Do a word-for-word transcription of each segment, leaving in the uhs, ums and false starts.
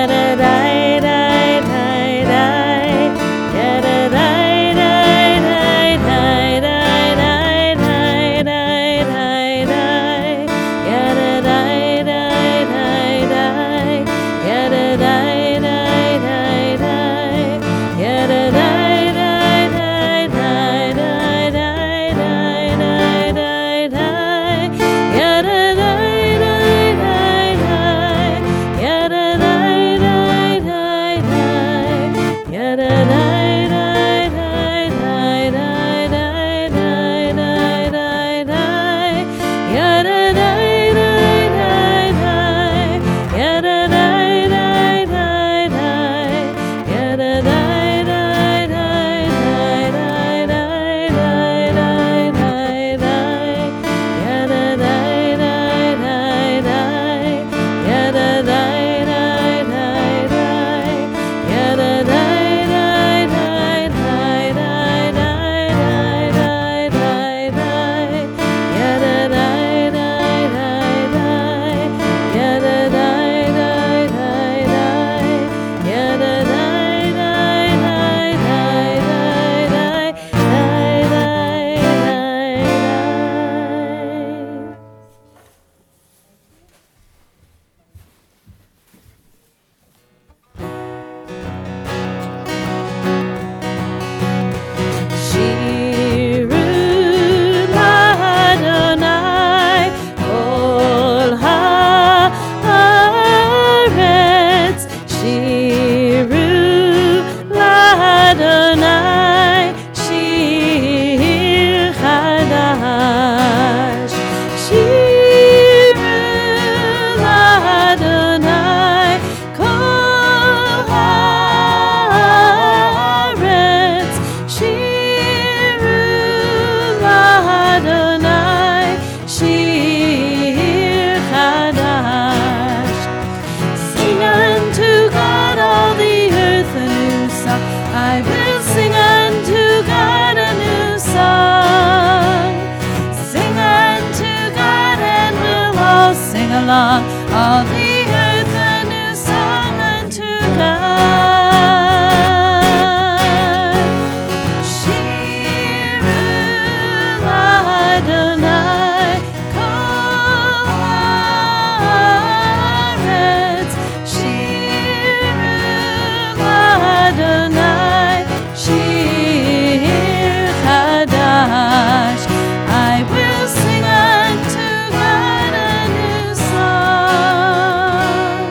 along all the earth a new song unto God. Shirul Adonai kol haaretz. Shirul Adonai shir chadash. I will sing unto God a new song.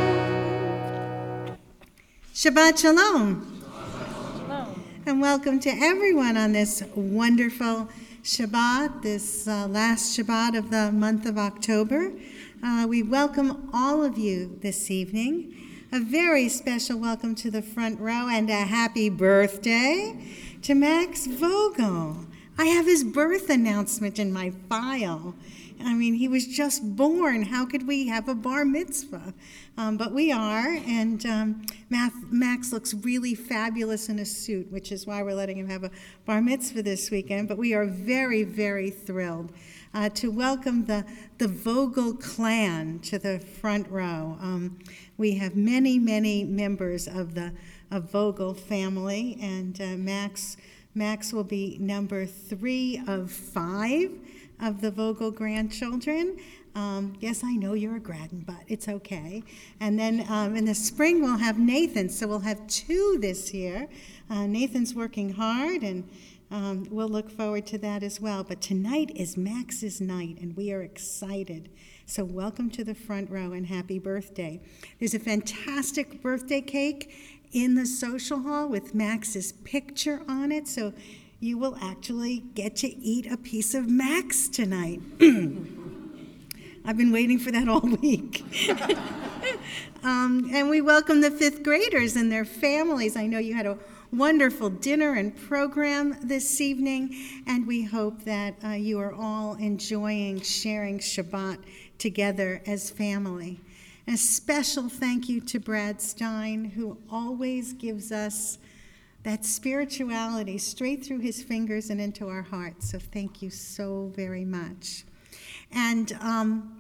Shabbat Shalom. And welcome to everyone on this wonderful Shabbat, this uh, last Shabbat of the month of October. Uh, we welcome all of you this evening. A very special welcome to the front row and a happy birthday to Max Vogel. I have his birth announcement in my file. I mean, he was just born. How could we have a bar mitzvah? Um, but we are, and um, Max looks really fabulous in a suit, which is why we're letting him have a bar mitzvah this weekend. But we are very, very thrilled uh, to welcome the, the Vogel clan to the front row. Um, we have many, many members of the of Vogel family, and uh, Max Max will be number three of five of the Vogel grandchildren. Um, yes, I know you're a Gradden, but it's okay. And then um, in the spring, we'll have Nathan, so we'll have two this year. Uh, Nathan's working hard, and um, we'll look forward to that as well. But tonight is Max's night, and we are excited. So welcome to the front row, and happy birthday. There's a fantastic birthday cake in the social hall with Max's picture on it, so you will actually get to eat a piece of Max tonight. I've been waiting for that all week. um, and we welcome the fifth graders and their families. I know you had a wonderful dinner and program this evening, and we hope that uh, you are all enjoying sharing Shabbat together as family. And a special thank you to Brad Stein, who always gives us that spirituality straight through his fingers and into our hearts. So thank you so very much. And um,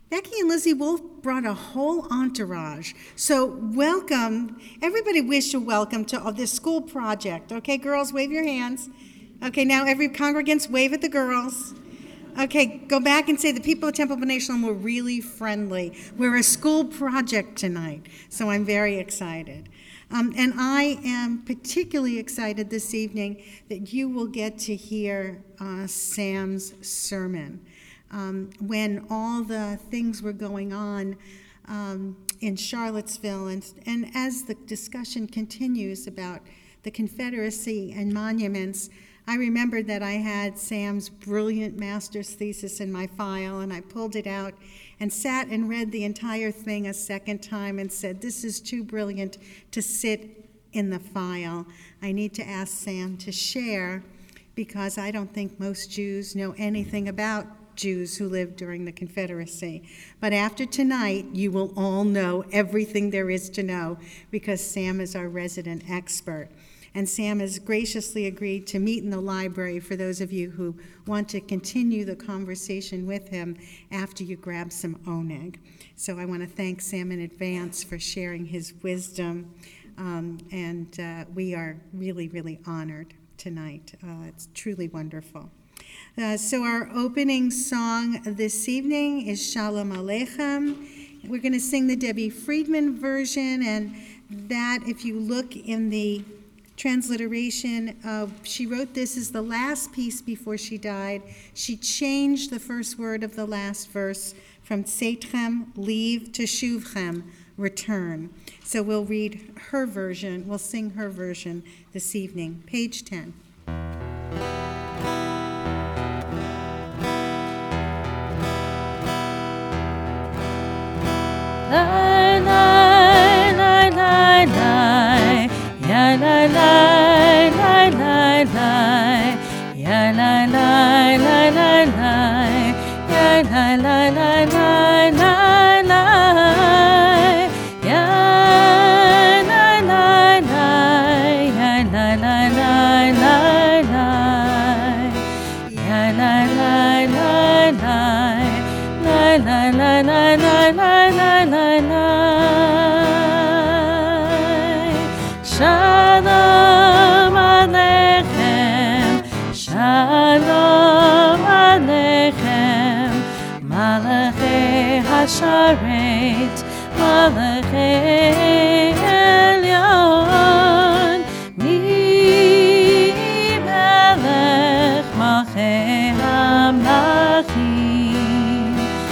Becky and Lizzie Wolf brought a whole entourage. So welcome. Everybody wish you welcome to this school project. Okay, girls, wave your hands. Okay, now every congregants, wave at the girls. Okay, go back and say the people of Temple B'nai Shalom were really friendly. We're a school project tonight, so I'm very excited. Um, and I am particularly excited this evening that you will get to hear uh, Sam's sermon. Um, when all the things were going on um, in Charlottesville, and, and as the discussion continues about the Confederacy and monuments, I remembered that I had Sam's brilliant master's thesis in my file, and I pulled it out and sat and read the entire thing a second time and said, this is too brilliant to sit in the file. I need to ask Sam to share, because I don't think most Jews know anything about Jews who lived during the Confederacy. But after tonight, you will all know everything there is to know, because Sam is our resident expert. And Sam has graciously agreed to meet in the library for those of you who want to continue the conversation with him after you grab some oneg. So I want to thank Sam in advance for sharing his wisdom, um, and uh, we are really, really honored tonight. Uh, it's truly wonderful. Uh, so our opening song this evening is Shalom Aleichem. We're going to sing the Debbie Friedman version, and that, if you look in the transliteration of, she wrote this as the last piece before she died. She changed the first word of the last verse from tseitchem, leave, to shuvchem, return. So we'll read her version, we'll sing her version this evening. Page ten. Lai, lai, lai, lai, lai. Ya lai, lai, lai, lai, lai. Ya lai, lai, lai, lai, lai. Ya lai, lai, lai, lai, lai, lai. Ya lai, lai, lai. Ya lai, lai, lai, lai, lai. Ya lai, lai, lai, lai. Lai, lai, lai, lai, lai, lai, lai, lai, lai. Shalom Aleichem, Shalom Aleichem, Malachei Hasharet, Malachei Elyon, Mi Melech Malchei HaMlachim,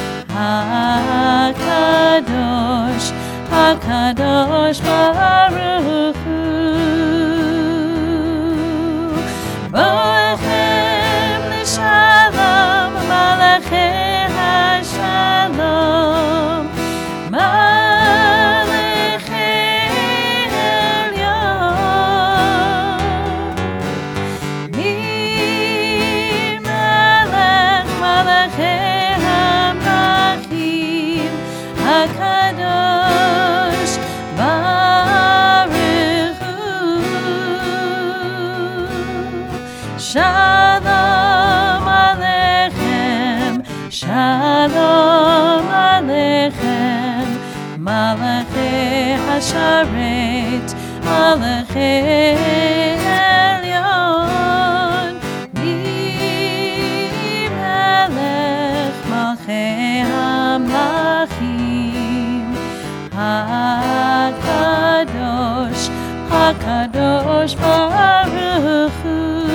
HaKadosh, HaKadosh Baruch Hu. Boechem l'shalom, Malachei HaShalom, Malachei Elyon, Mi Melech Malachei HaMlachim, HaKadosh Baruch Hu. Shalom Aleichem, Shalom Aleichem, Malachei Hasharet, Malachei Elyon, Mi Melech Malchei HaMlachim, HaKadosh, HaKadosh Baruch Hu.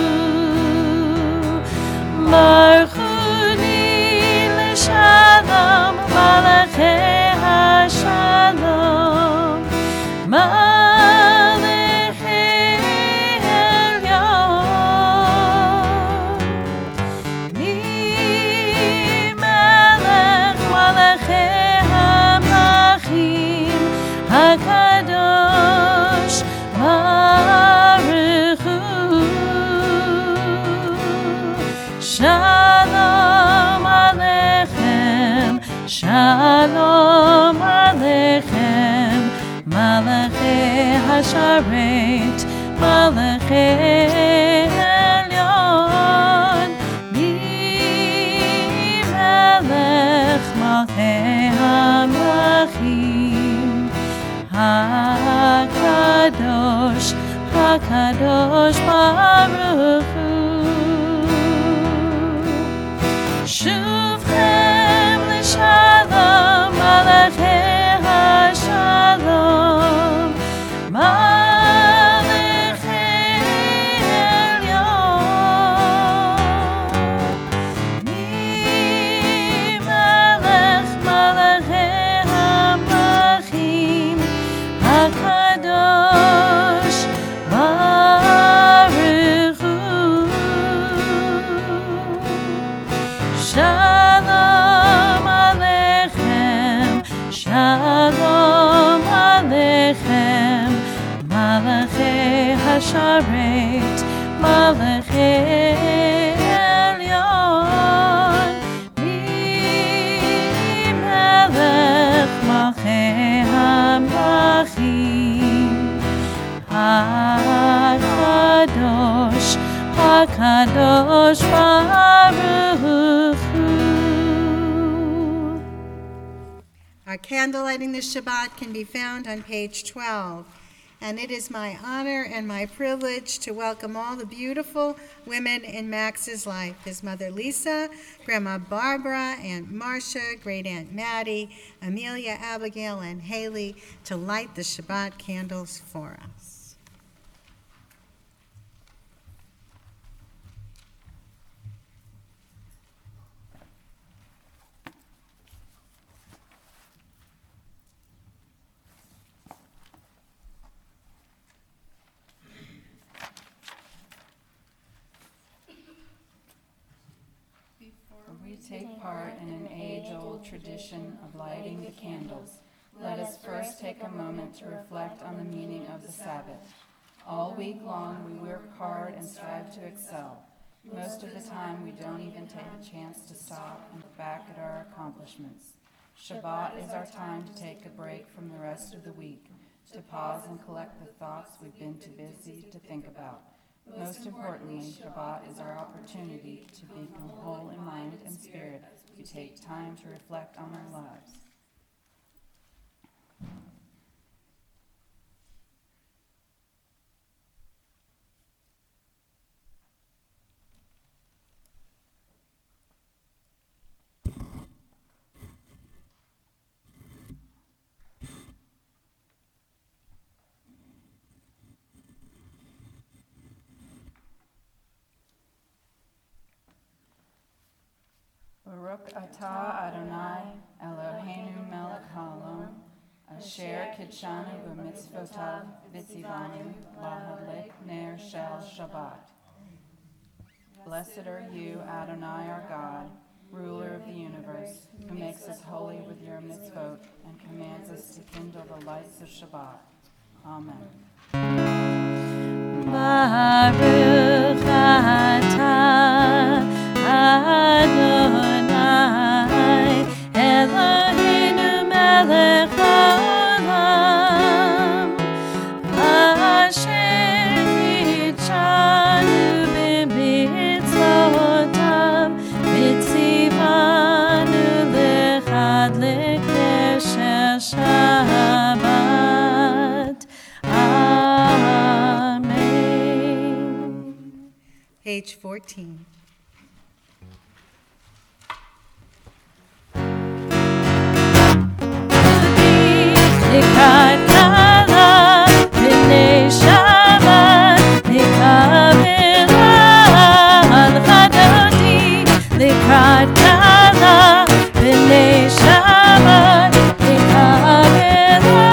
Marchuni l'shalom, Malachei HaShalom, Malachei Elyon, Mi Melech Malachei HaMlachim, HaKadosh Baruch Hu. Shalom Aleichem, Shalom Aleichem, Malachei Hasharet, Malachei Elyon, Mi Melech Malchei HaKadosh, HaKadosh Baruch Hu. Shuvchem l'shalom, Malachei HaShalom, Malachei Elyon. Mi Melech Malachei HaMelachim, HaKadosh Baruch Hu. Shalom Aleichem, Shalom Aleichem, Malachei HaSharet, Malachei Elyon, Mi Melech Malachei HaMelachim, HaKadosh, HaKadosh Baruch Hu. Our candle lighting this Shabbat can be found on page twelve. And it is my honor and my privilege to welcome all the beautiful women in Max's life. His mother Lisa, Grandma Barbara, Aunt Marcia, Great Aunt Maddie, Amelia, Abigail, and Haley to light the Shabbat candles for us. We take part in an age-old tradition of lighting the candles. Let us first take a moment to reflect on the meaning of the Sabbath. All week long we work hard and strive to excel. Most of the time we don't even take a chance to stop and look back at our accomplishments. Shabbat is our time to take a break from the rest of the week, to pause and collect the thoughts we've been too busy to think about. Most importantly, Shabbat is our opportunity to become whole in mind and spirit. We take time to reflect on our lives. Baruch atah Adonai Eloheinu melech haolam, asher kidshanu b'mitzvotav v'tzivanu lahadlik ner shel Shabbat. Blessed are you, Adonai our God, ruler of the universe, who makes us holy with your mitzvot and commands us to kindle the lights of Shabbat. Amen. Baruch atah Adonai Eloheinu melech haolam, asher kidshanu b'mitzvotav v'tzivanu l'chadlik ner shel Shabbat. Amen. Page fourteen. Likrat kala b'nei Shabbat, likavela al chadoti. Likrat kala b'nei Shabbat, likavela.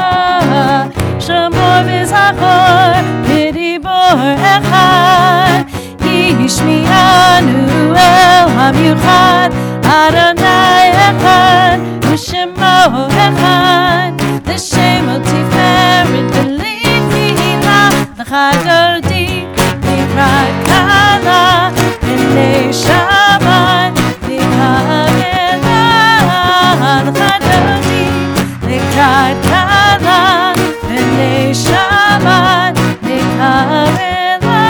Shamor v'zachor b'dibor echad, yishmi'anu el hamiuchad. Adonai echad, u'shemo echad. L'shemo tiferet v'le'tfilah l'chadoti. Likrat kala b'nei Shabbat, likavela l'chadoti. Likrat kala b'nei Shabbat, likavela.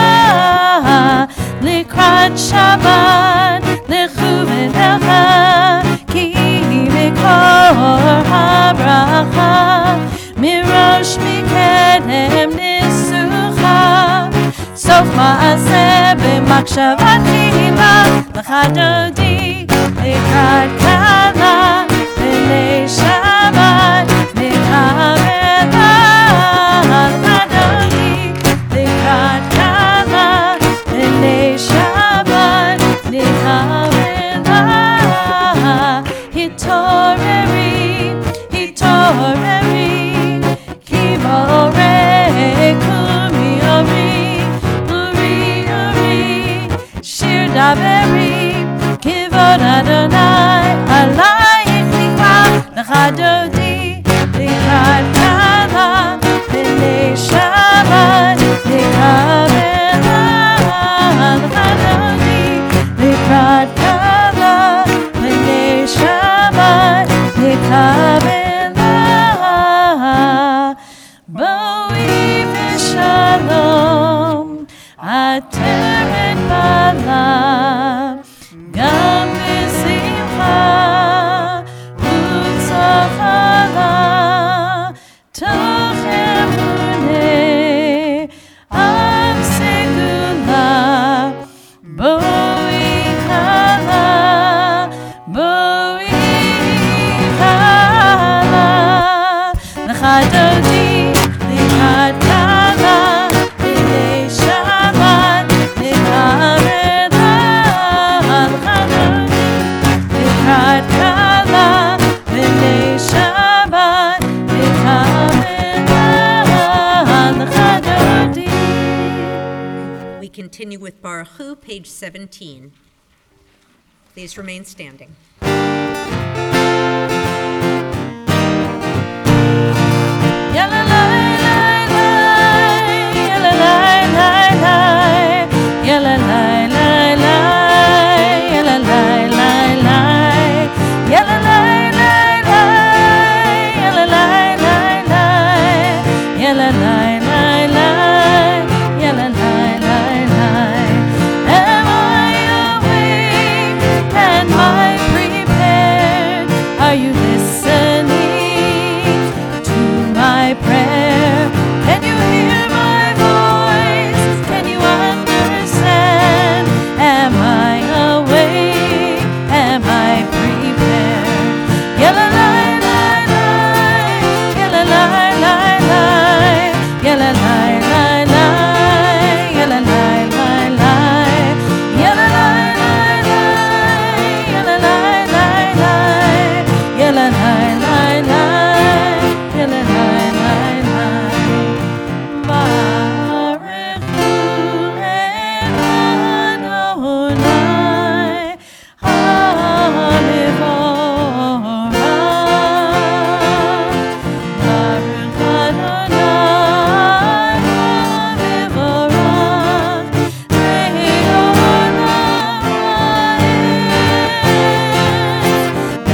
Likrat Shabbat lechu v'necha, ki mikor habracha. מחשבה תחילה לחדותי לקראת קלה בני שבת נתערב לחדותי לקראת קלה בני שבת נתערב התעוררי התעוררי כי בורא קומי אורי אורי אורי שיר דברי כבוד אדוני עלייך נקרא לחדותי לקראת קלה בני שבת נתערב לחדותי לקראת קלה בני שבת נתערב בואי בשלום עטרת בעלה גם בשמחה וצהלה תוך אמונה עם סגולה בואי קלה בואי קלה לחדותי לקראת קלה בני שבת נתערב לחדותי לקראת קלה בני שבת נתערב לחדותי. We continue with Baruch Hu, page seventeen. Please remain standing. Are you listening to my prayer? Can you hear my voice? Can you understand? Am I awake? Am I prepared? Yalla la la la, yalla la la la, yalla la la la, yalla la la la, yalla la la la, yalla la la la. Yalla la la la, yalla la la la. Baruch Hu Adonai HaMevorach. Baruch Adonai HaMevorach Le'olam va'ed.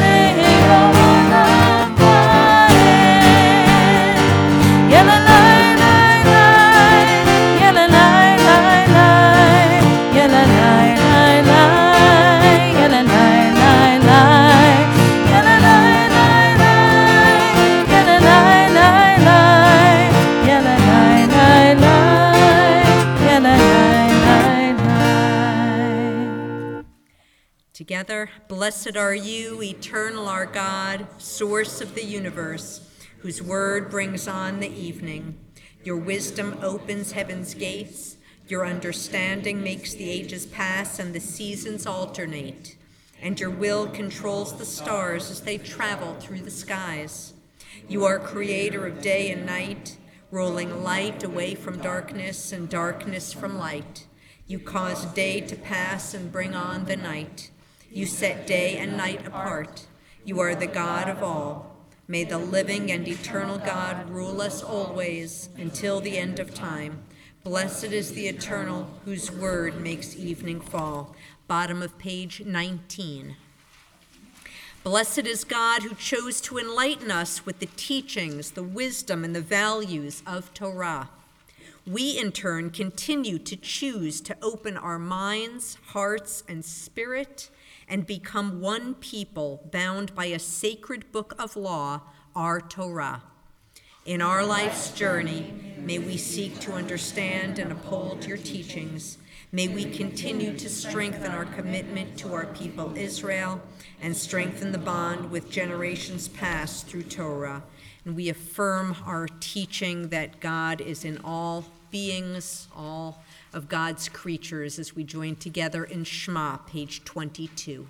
Yalla la la la, yalla la la la, yalla la la la, yalla la la la, yalla la la la, yalla la la la, yalla la la la, yalla la la la. Together, blessed are you, eternal our God, source of the universe, whose word brings on the evening. Your wisdom opens heaven's gates. Your understanding makes the ages pass and the seasons alternate. And your will controls the stars as they travel through the skies. You are creator of day and night, rolling light away from darkness and darkness from light. You cause day to pass and bring on the night. You set day and night apart. You are the God of all. May the living and eternal God rule us always until the end of time. Blessed is the eternal whose word makes evening fall. Bottom of page nineteen. Blessed is God who chose to enlighten us with the teachings, the wisdom, and the values of Torah. We, in turn, continue to choose to open our minds, hearts, and spirit and become one people bound by a sacred book of law, our Torah. In our life's journey, may we seek to understand and uphold your teachings. May we continue to strengthen our commitment to our people Israel and strengthen the bond with generations past through Torah. And we affirm our teaching that God is in all beings, all of God's creatures, as we join together in Shema, page twenty-two.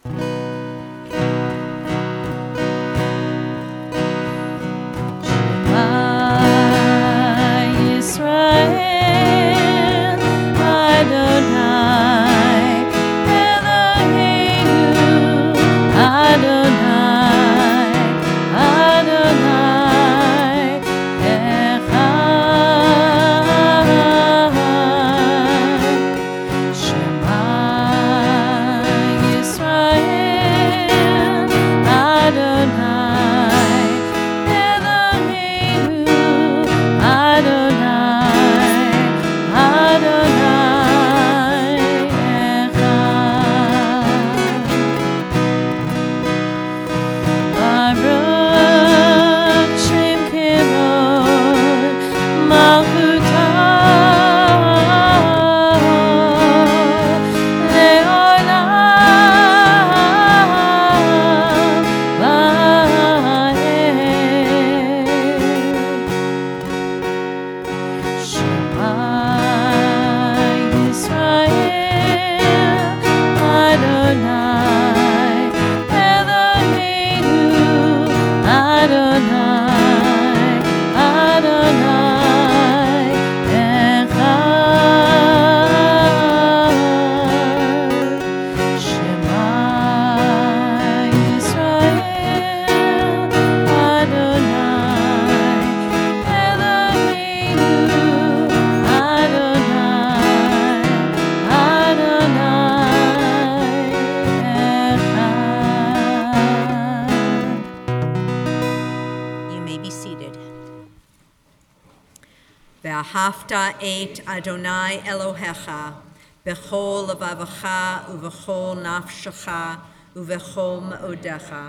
V'ahavta et Adonai Elohecha b'chol levavecha uv'chol nafshecha uv'chol me'odecha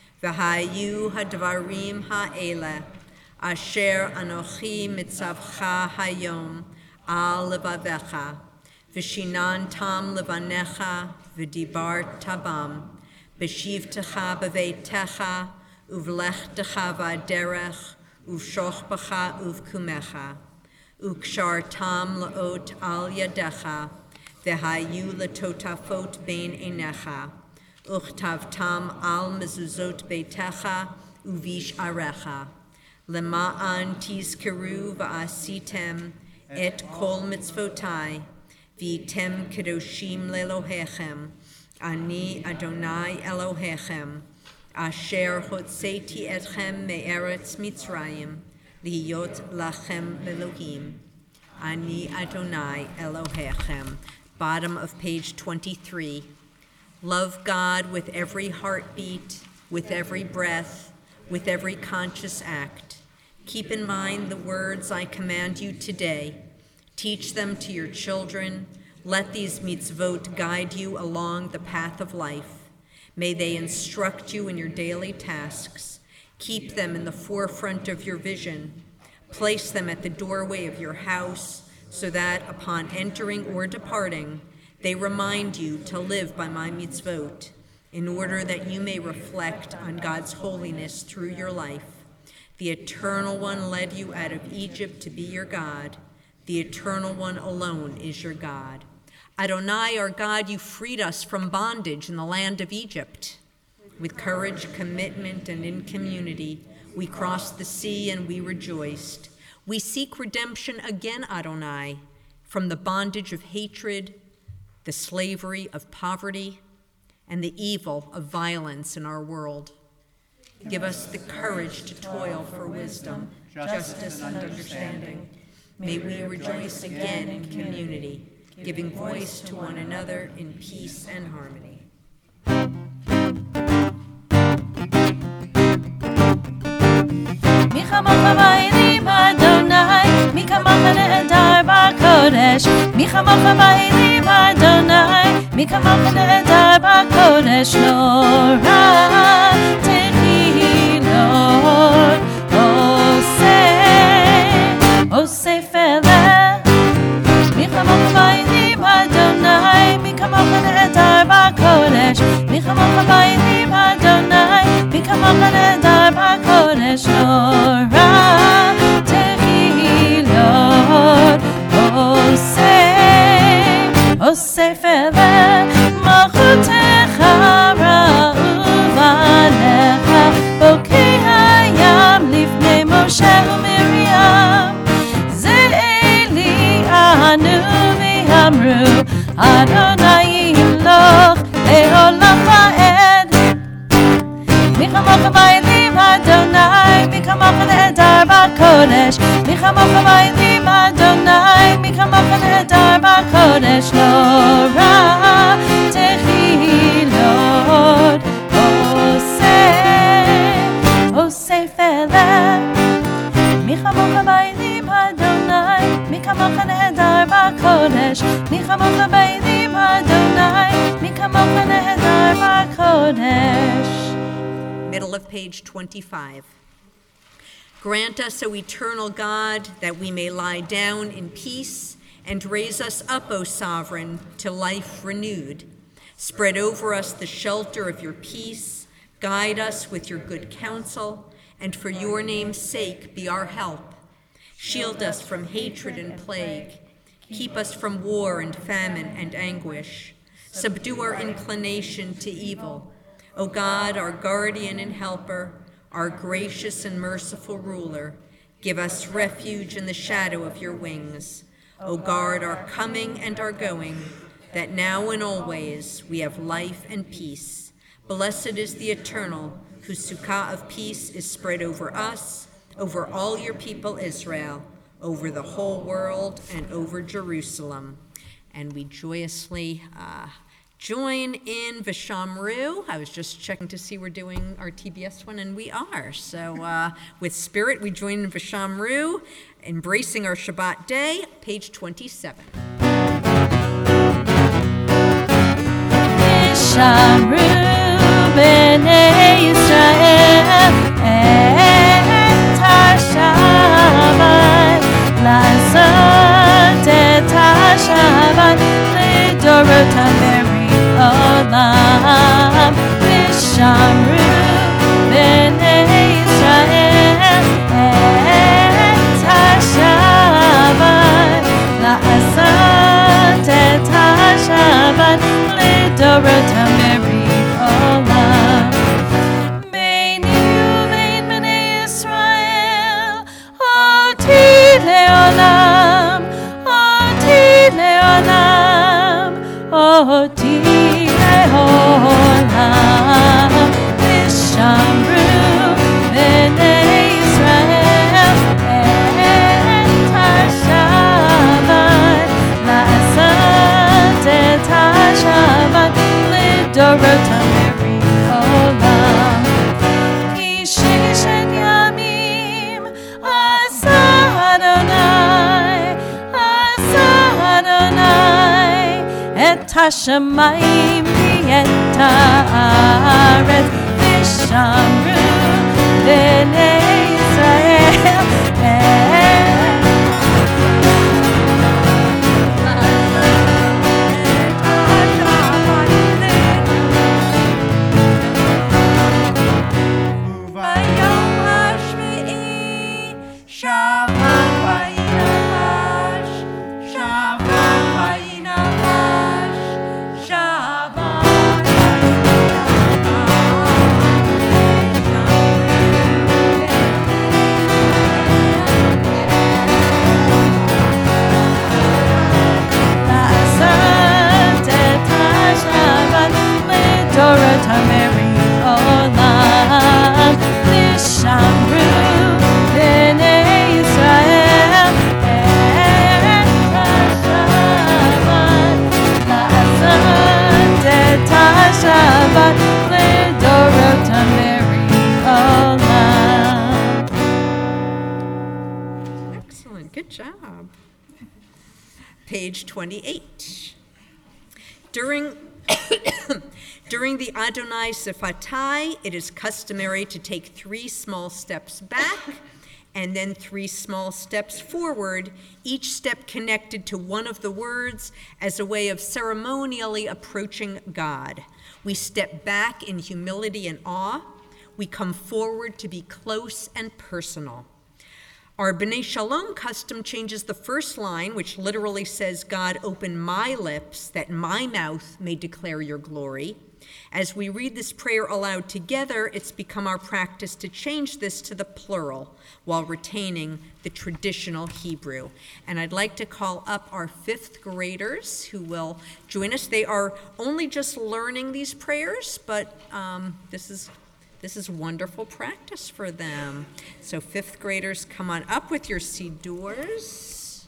v'hayu hadvarim ha'ele asher anochi mitzavcha hayom al levavecha v'shinan tam levanecha v'dibar tabam b'shivtecha b'veitecha uv'lechtecha v'aderech uv'shochbecha uv'kumecha Ukshar tam laot al yadecha, vehayu latotafot bein enecha, uchtav tam al mezuzot beitecha, uvish arecha, lema'an tizkeru va'asitem et kol mitzvotai, v'item kedoshim lelohechem, ani Adonai Elohechem, asher hotzeti etchem me'eretz Mitzrayim, Liyot lachem Elohim, Ani Adonai Elohechem. Bottom of page twenty-three. Love God with every heartbeat, with every breath, with every conscious act. Keep in mind the words I command you today. Teach them to your children. Let these mitzvot guide you along the path of life. May they instruct you in your daily tasks. Keep them in the forefront of your vision. Place them at the doorway of your house so that upon entering or departing, they remind you to live by my mitzvot in order that you may reflect on God's holiness through your life. The Eternal One led you out of Egypt to be your God. The Eternal One alone is your God. Adonai, our God, you freed us from bondage in the land of Egypt. With courage, commitment, and in community, we crossed the sea and we rejoiced. We seek redemption again, Adonai, from the bondage of hatred, the slavery of poverty, and the evil of violence in our world. Give us the courage to toil for wisdom, justice, and understanding. May we rejoice again in community, giving voice to one another in peace and harmony. מי כמוך באלים אדוני, מי כמוך נהדר בקודש, מי כמוך באלים אדוני, מי כמוך נהדר בקודש, נורא תחילות עושה, עושה פלא, מי כמוך באלים אדוני בקודש, מי כמוך באלים אדוני, מי כמוך נהדר בקודש, לא רע תחילות עושה, עושה פלא. מי כמוך באלים אדוני, מי כמוך נהדר בקודש, מי כמוך באלים אדוני, מי כמוך נהדר בקודש. Middle of page twenty-five. Grant us, O eternal God, that we may lie down in peace, and raise us up, O sovereign, to life renewed. Spread over us the shelter of your peace, guide us with your good counsel, and for your name's sake be our help. Shield us from hatred and plague. Keep us from war and famine and anguish. Subdue our inclination to evil. O God, our guardian and helper, our gracious and merciful ruler, give us refuge in the shadow of your wings. O guard our coming and our going, that now and always we have life and peace. Blessed is the Eternal, whose sukkah of peace is spread over us, over all your people Israel, over the whole world, and over Jerusalem. And we joyously uh, join in Vishamru. I was just checking to see we're doing our T B S one, and we are. So uh, with spirit, we join in Vishamru, embracing our Shabbat day, page twenty-seven. Vishamru b'nei Yisrael et ha-Shabbat, la'asot et ha-Shabbat lidorot ha-beri olam. Vishamru b'nei Yisrael et ha-Shabbat, la'asot et ha-Shabbat lidorot ha-beri olam. Beini uvein b'nei Yisrael oti leolam, oti leolam, oti leolam. Vishamru b'nei Yisrael et ha-Shabbat, la'asot et ha-Shabbat lidorot ha-beri olam. Ki sheshet yamim asa Adonai, asa Adonai, et ha-shamayim v'et ha'aretz. Vishamru b'nei Yisrael Excellent, good job. Page twenty-eight. During During the Adonai Sifatai, it is customary to take three small steps back and then three small steps forward, each step connected to one of the words as a way of ceremonially approaching God. We step back in humility and awe. We come forward to be close and personal. Our B'nai Shalom custom changes the first line, which literally says, God, open my lips that my mouth may declare your glory. As we read this prayer aloud together, it's become our practice to change this to the plural while retaining the traditional Hebrew. And I'd like to call up our fifth graders who will join us. They are only just learning these prayers, but um, this is This is wonderful practice for them. So fifth graders, come on up with your sidurs.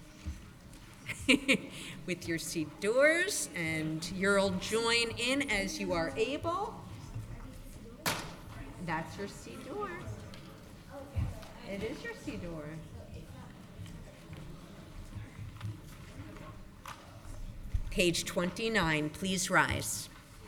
With your sidurs, and you'll join in as you are able. That's your sidur. It is your sidur. Page twenty-nine, please rise.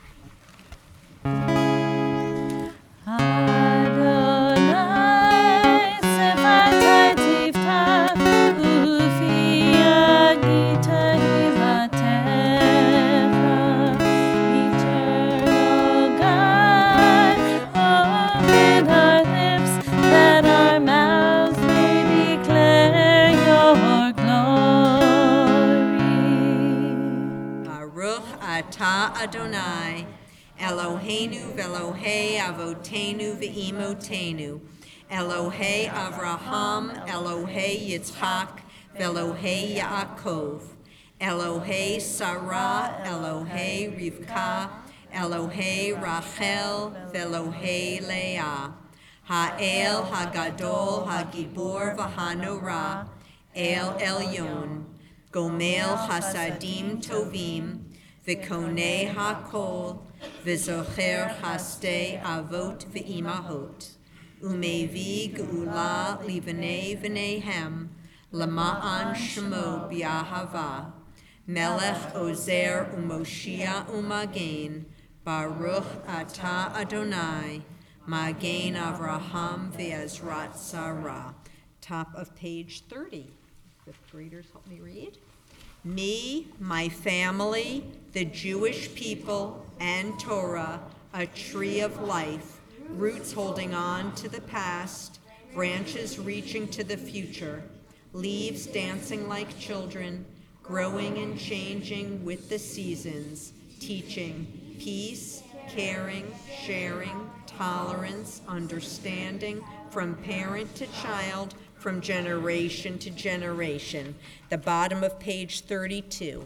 Adonai, Eloheinu v'Elohei avotenu v'imotenu, Elohei Avraham, Elohei Yitzchak, v'Elohei Yaakov, Elohei Sarah, Elohei Rivka, Elohei Rachel, v'Elohei Leah, Ha'el Hagadol Hagibor v'Hanorah, El Elyon, Gomel Hasadim Tovim, V'konei hakol, v'zocher chastei avot v'imahot, umevi geula livnei v'neihem, lama'an shemo b'ahava, melech ozer umoshia umagen, baruch ata Adonai, magen Avraham v'ezrat Sarah. Top of page thirty. Fifth graders, help me read. Me, my family, the Jewish people, and Torah, a tree of life, roots holding on to the past, branches reaching to the future, leaves dancing like children, growing and changing with the seasons, teaching peace, caring, sharing, tolerance, understanding, from parent to child, from generation to generation. The bottom of page thirty-two.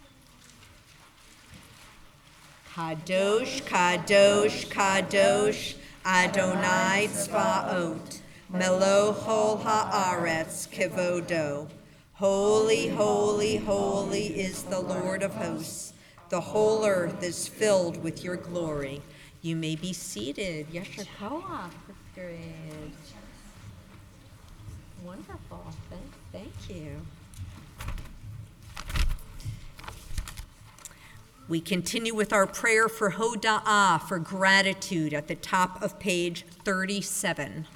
Kadosh, Kadosh, Kadosh, Adonai Tzvaot, Melohol Haaretz Kevodo. Holy, holy, holy is the Lord of hosts. The whole earth is filled with your glory. You may be seated. Yasher Koach, fifth grade. Wonderful. Thank, thank you. We continue with our prayer for Hoda'ah, for gratitude, at the top of page thirty-seven.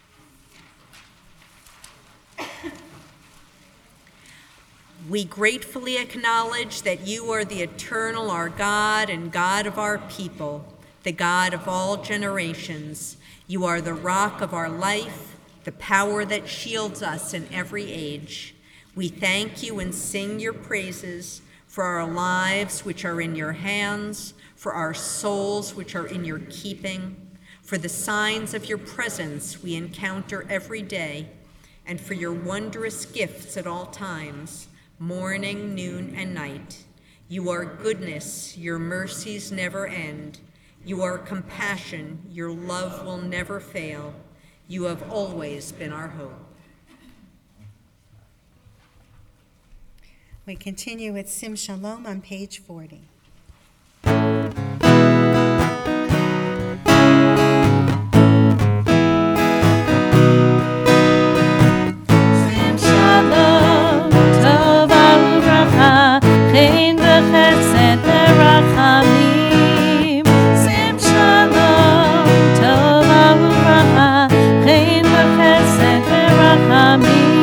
We gratefully acknowledge that you are the eternal, our God, and God of our people, the God of all generations. You are the rock of our life, the power that shields us in every age. We thank you and sing your praises for our lives which are in your hands, for our souls which are in your keeping, for the signs of your presence we encounter every day, and for your wondrous gifts at all times, morning, noon, and night. You are goodness, your mercies never end. You are compassion, your love will never fail. You have always been our hope. We continue with Sim Shalom on page forty.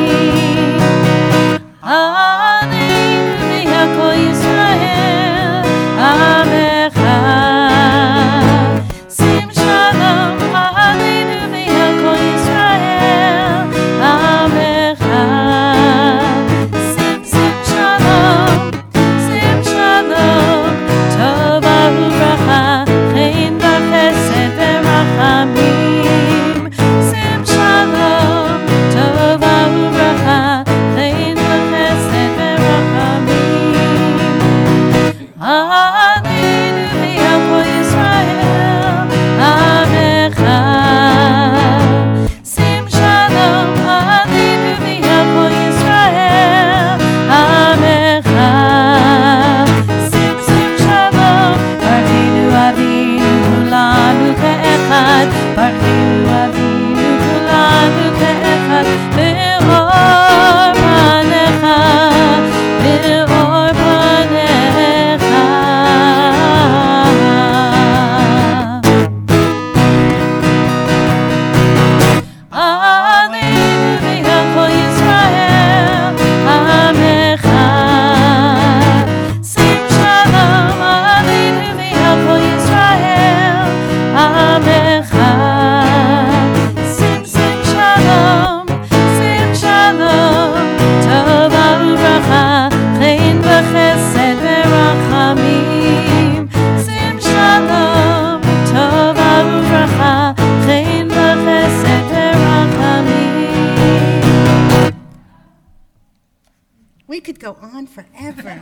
Hallelujah, Kol Yisrael. ברכנו אבינו כולנו כאחד באור פניך, באור פניך. Alleluia, כל ישראל, עמך. שים שלום, alleluia, כל ישראל, עמך. שים שים שלום, שים שלום, טובה וברכה, חן וחסד ורחמים. שים שלום, טובה וברכה, חן וחסד ורחמים. We could go on forever.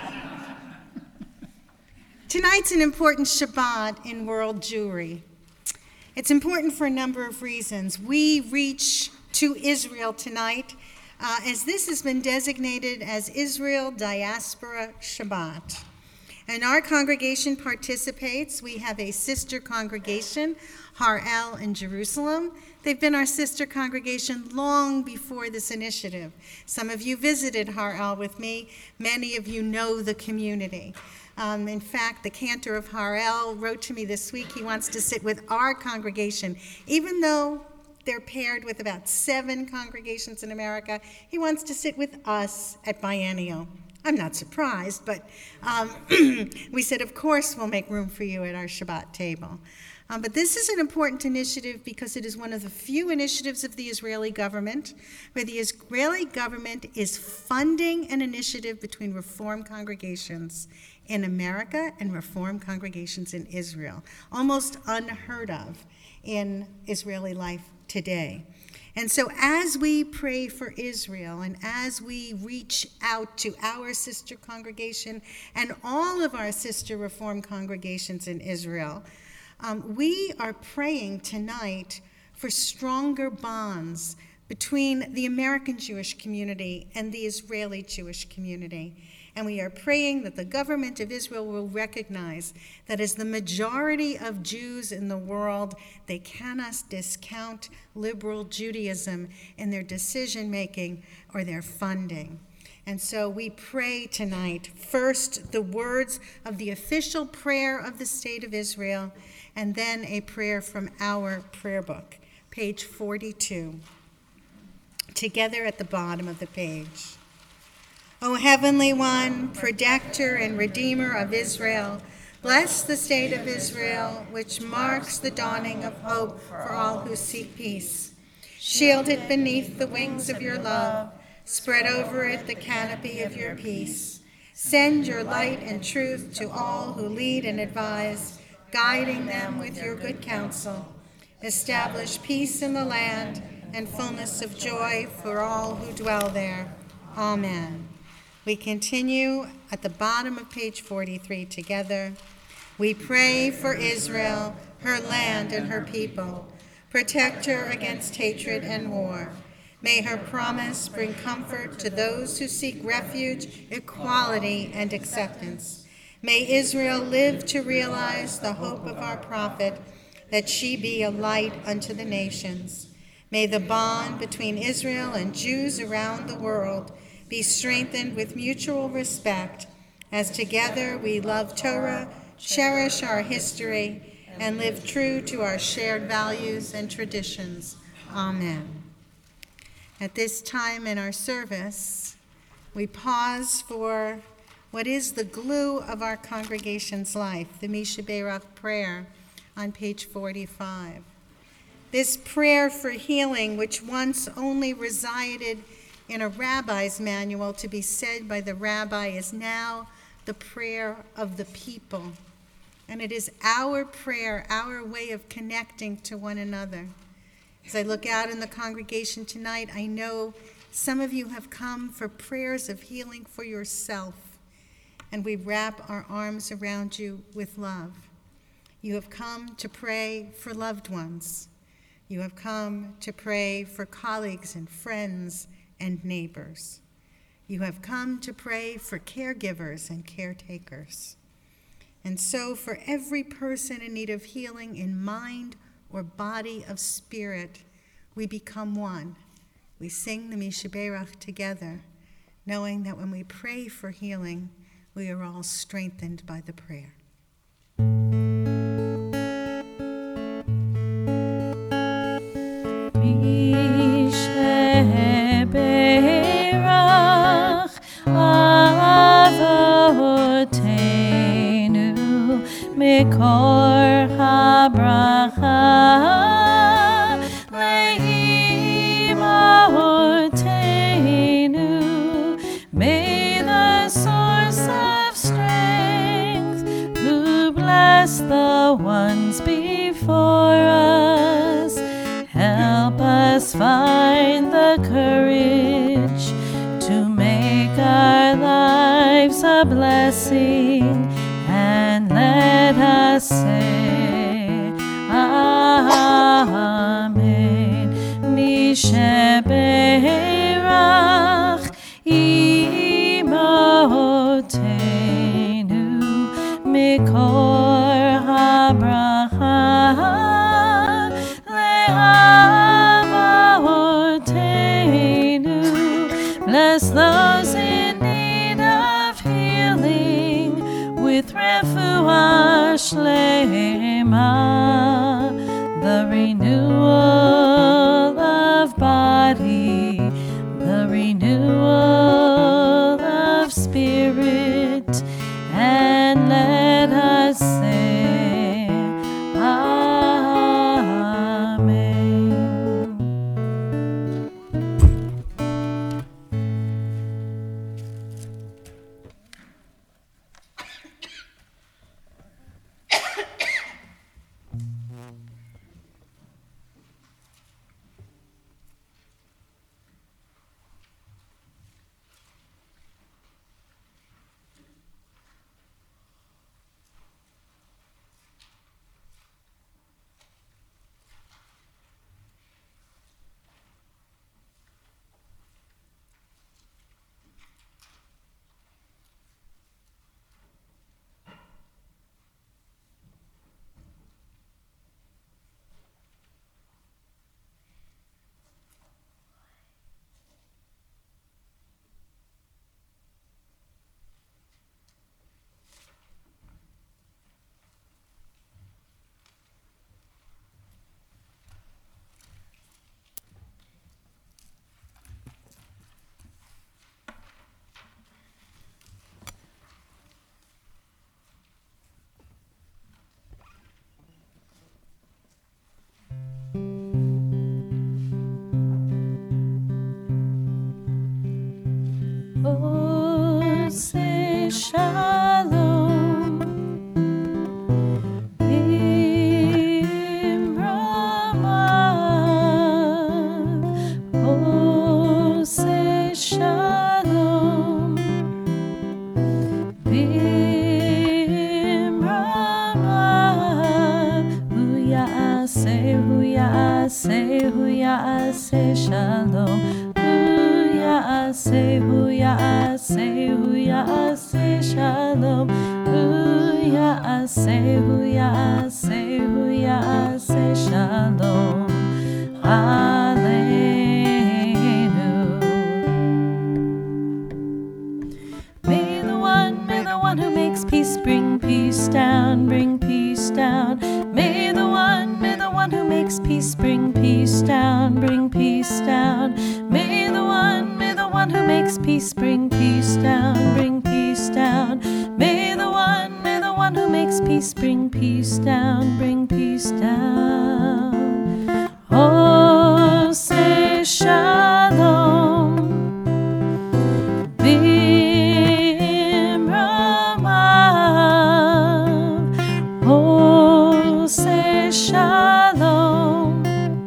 Tonight's an important Shabbat in world Jewry. It's important for a number of reasons. We reach to Israel tonight uh, as this has been designated as Israel Diaspora Shabbat. And our congregation participates. We have a sister congregation, Har El in Jerusalem. They've been our sister congregation long before this initiative. Some of you visited Har El with me. Many of you know the community. Um, in fact, the cantor of Har El wrote to me this week he wants to sit with our congregation. Even though they're paired with about seven congregations in America, he wants to sit with us at Biennial. I'm not surprised, but um, we said, of course, we'll make room for you at our Shabbat table. Um, but this is an important initiative because it is one of the few initiatives of the Israeli government where the Israeli government is funding an initiative between Reform congregations in America and Reform congregations in Israel. Almost unheard of in Israeli life today. And so as we pray for Israel and as we reach out to our sister congregation and all of our sister Reform congregations in Israel, um, we are praying tonight for stronger bonds between the American Jewish community and the Israeli Jewish community. And we are praying that the government of Israel will recognize that as the majority of Jews in the world, they cannot discount liberal Judaism in their decision-making or their funding. And so we pray tonight, first, the words of the official prayer of the State of Israel, and then a prayer from our prayer book, page forty-two, together at the bottom of the page. O Heavenly One, Protector and Redeemer of Israel, bless the state of Israel, which marks the dawning of hope for all who seek peace. Shield it beneath the wings of your love. Spread over it the canopy of your peace. Send your light and truth to all who lead and advise, guiding them with your good counsel. Establish peace in the land and fullness of joy for all who dwell there. Amen. We continue at the bottom of page forty-three together. We pray for Israel, her land and her people. Protect her against hatred and war. May her promise bring comfort to those who seek refuge, equality, and acceptance. May Israel live to realize the hope of our prophet, that she be a light unto the nations. May the bond between Israel and Jews around the world be strengthened with mutual respect, as together we love Torah, cherish our history, and live true to our shared values and traditions. Amen. At this time in our service, we pause for what is the glue of our congregation's life, the Misha Berach prayer on page forty-five. This prayer for healing, which once only resided in a rabbi's manual to be said by the rabbi, is now the prayer of the people. And it is our prayer, our way of connecting to one another. As I look out in the congregation tonight, I know some of you have come for prayers of healing for yourself, and we wrap our arms around you with love. You have come to pray for loved ones. You have come to pray for colleagues and friends and neighbors. You have come to pray for caregivers and caretakers. And so for every person in need of healing in mind or body of spirit, we become one. We sing the Mishaberach together, knowing that when we pray for healing, we are all strengthened by the prayer. Mishaberach Avotenu Mikor HaBracha Le'imahotenu. May the source of strength, who bless the ones before us, help us find the courage to make our lives a blessing, and let us say Amen. Mishaberach Imotenu Mikor HaBracha Le'avotenu. Bless those in need of healing with refuah shlema, the renewal of body, the renewal of spirit, and let us say Amen. Oh, say shalom, Imramav. Oh, say shalom, Imramav. Hu ya'aseh, hu ya'aseh, hu ya'aseh shalom. Ya'aseh, hu ya'aseh, hu ya'aseh shalom. Hu ya'aseh, hu ya'aseh, hu ya'aseh shalom. Aleinu. May the one, may the one who makes peace bring peace down, bring peace down. May the one, may the one who makes peace bring peace down, bring peace down. May the one, may the one who makes peace bring peace down, bring peace down. May the one, may the one who makes peace bring peace down, bring peace down. Oh, say shalom, Bimramav. Oh, say shalom,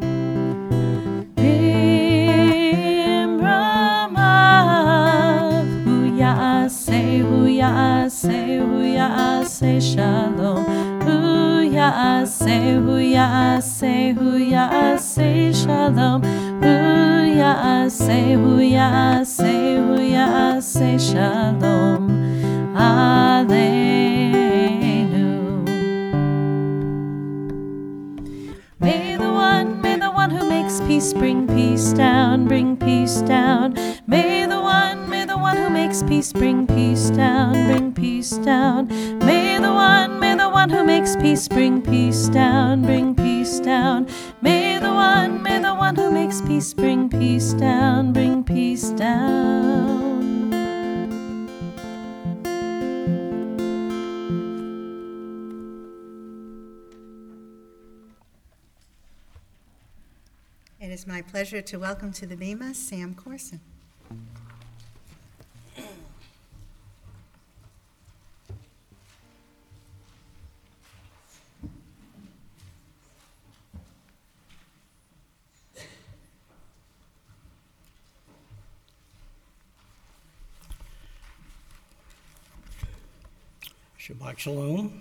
Bimramav. Hu ya'aseh, hu ya'aseh, hu ya'aseh shalom. Hu ya'aseh, hu ya'aseh, hu ya'aseh shalom. Hu ya'aseh, hu ya'aseh, hu ya'aseh shalom. Aleinu. May the one, may the one who makes peace bring peace down, bring peace down. May the one, may the one who makes peace bring peace down, bring peace down. May the one, may the one who makes peace bring peace down, bring peace down. May the one, may the one who makes peace bring peace down, bring peace down. It is my pleasure to welcome to the Bema Sam Corson. Shabbat Shalom.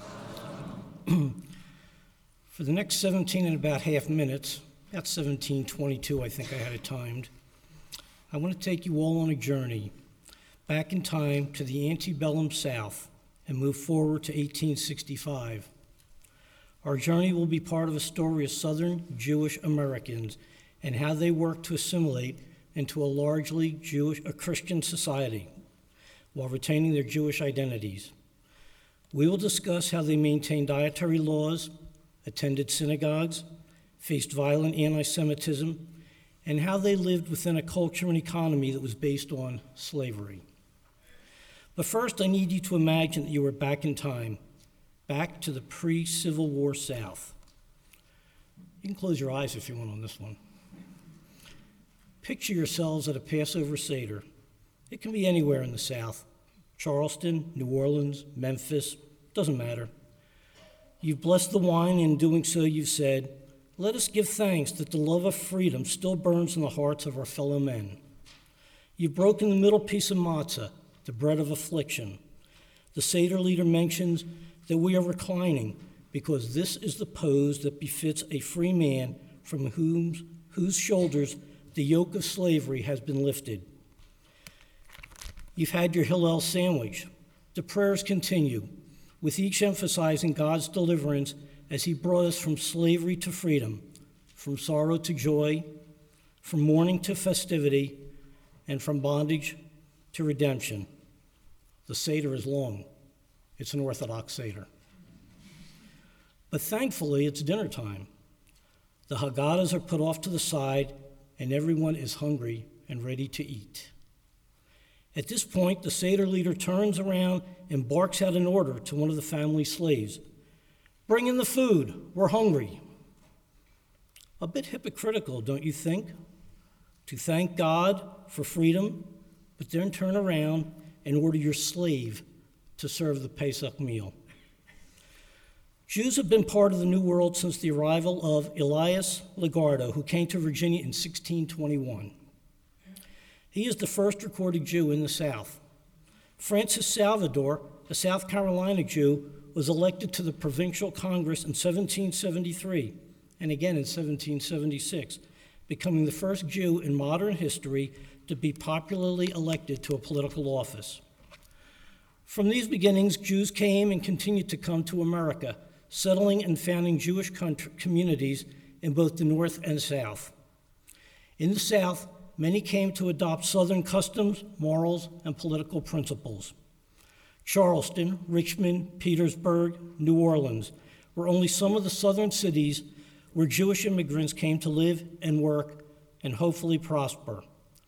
For the next seventeen and about half minutes, about seventeen twenty-two, I think I had it timed, I want to take you all on a journey back in time to the antebellum South and move forward to eighteen sixty-five. Our journey will be part of a story of Southern Jewish Americans and how they worked to assimilate into a largely Jewish, a Christian society while retaining their Jewish identities. We will discuss how they maintained dietary laws, attended synagogues, faced violent anti-Semitism, and how they lived within a culture and economy that was based on slavery. But first, I need you to imagine that you are back in time, back to the pre-Civil War South. You can close your eyes if you want on this one. Picture yourselves at a Passover Seder. It can be anywhere in the South. Charleston, New Orleans, Memphis, doesn't matter. You've blessed the wine, and in doing so you've said, "Let us give thanks that the love of freedom still burns in the hearts of our fellow men." You've broken the middle piece of matzah, the bread of affliction. The Seder leader mentions that we are reclining because this is the pose that befits a free man from whom, whose shoulders the yoke of slavery has been lifted. You've had your Hillel sandwich. The prayers continue, with each emphasizing God's deliverance as he brought us from slavery to freedom, from sorrow to joy, from mourning to festivity, and from bondage to redemption. The Seder is long. It's an Orthodox Seder. But thankfully, it's dinner time. The Haggadahs are put off to the side, and everyone is hungry and ready to eat. At this point, the Seder leader turns around and barks out an order to one of the family slaves. "Bring in the food, we're hungry." A bit hypocritical, don't you think? To thank God for freedom, but then turn around and order your slave to serve the Pesach meal. Jews have been part of the New World since the arrival of Elias Legardo, who came to Virginia in sixteen twenty-one. He is the first recorded Jew in the South. Francis Salvador, a South Carolina Jew, was elected to the Provincial Congress in seventeen seventy-three and again in seventeen seventy-six, becoming the first Jew in modern history to be popularly elected to a political office. From these beginnings, Jews came and continued to come to America, settling and founding Jewish country, communities in both the North and South. In the South, many came to adopt Southern customs, morals, and political principles. Charleston, Richmond, Petersburg, New Orleans were only some of the Southern cities where Jewish immigrants came to live and work and hopefully prosper.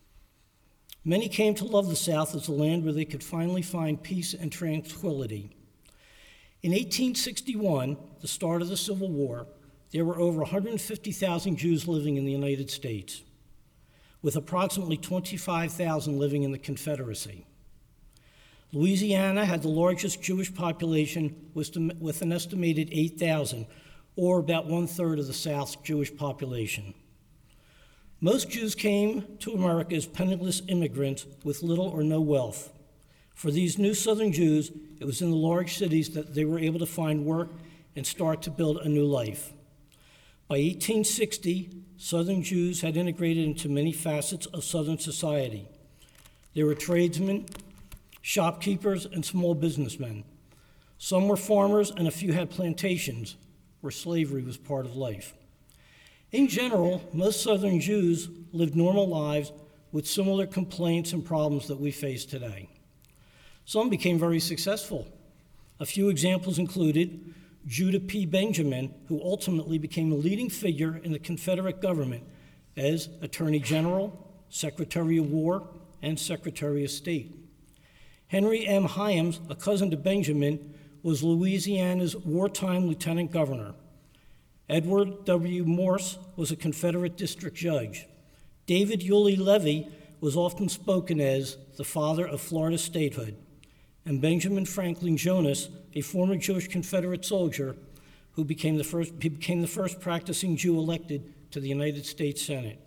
Many came to love the South as a land where they could finally find peace and tranquility. In eighteen sixty-one, the start of the Civil War, there were over one hundred fifty thousand Jews living in the United States, with approximately twenty-five thousand living in the Confederacy. Louisiana had the largest Jewish population with an estimated eight thousand, or about one-third of the South's Jewish population. Most Jews came to America as penniless immigrants with little or no wealth. For these new Southern Jews, it was in the large cities that they were able to find work and start to build a new life. By eighteen sixty, Southern Jews had integrated into many facets of Southern society. They were tradesmen, shopkeepers, and small businessmen. Some were farmers, and a few had plantations, where slavery was part of life. In general, most Southern Jews lived normal lives with similar complaints and problems that we face today. Some became very successful. A few examples included Judah P. Benjamin, who ultimately became a leading figure in the Confederate government as Attorney General, Secretary of War, and Secretary of State. Henry M. Hyams, a cousin to Benjamin, was Louisiana's wartime lieutenant governor. Edward W. Morse was a Confederate district judge. David Yulee Levy was often spoken as the father of Florida statehood. And Benjamin Franklin Jonas, a former Jewish Confederate soldier who became the first, he became the first practicing Jew elected to the United States Senate.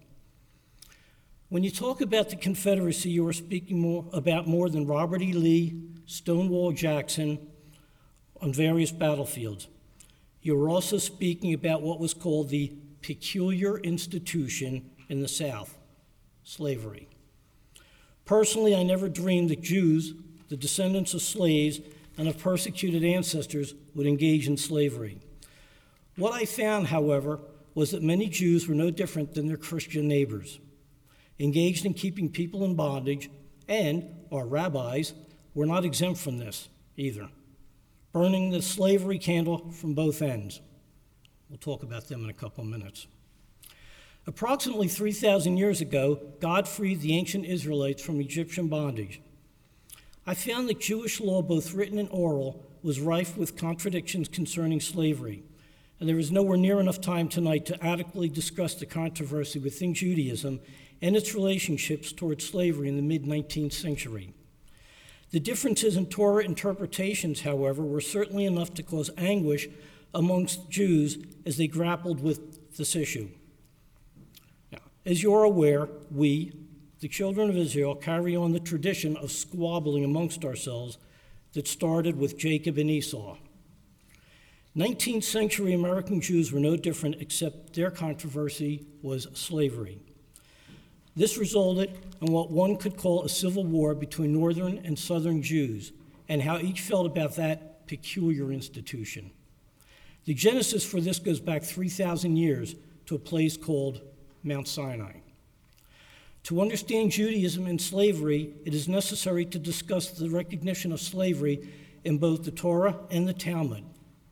When you talk about the Confederacy, you are speaking more about more than Robert E. Lee, Stonewall Jackson on various battlefields. You are also speaking about what was called the peculiar institution in the South, slavery. Personally, I never dreamed that Jews, the descendants of slaves and of persecuted ancestors, would engage in slavery. What I found, however, was that many Jews were no different than their Christian neighbors, engaged in keeping people in bondage, and our rabbis were not exempt from this either, burning the slavery candle from both ends. We'll talk about them in a couple of minutes. Approximately three thousand years ago, God freed the ancient Israelites from Egyptian bondage. I found that Jewish law, both written and oral, was rife with contradictions concerning slavery, and there is nowhere near enough time tonight to adequately discuss the controversy within Judaism and its relationships towards slavery in the mid-nineteenth century. The differences in Torah interpretations, however, were certainly enough to cause anguish amongst Jews as they grappled with this issue. Now, as you're aware, we, the children of Israel, carry on the tradition of squabbling amongst ourselves that started with Jacob and Esau. nineteenth century American Jews were no different, except their controversy was slavery. This resulted in what one could call a civil war between northern and southern Jews, and how each felt about that peculiar institution. The genesis for this goes back three thousand years to a place called Mount Sinai. To understand Judaism and slavery, it is necessary to discuss the recognition of slavery in both the Torah and the Talmud.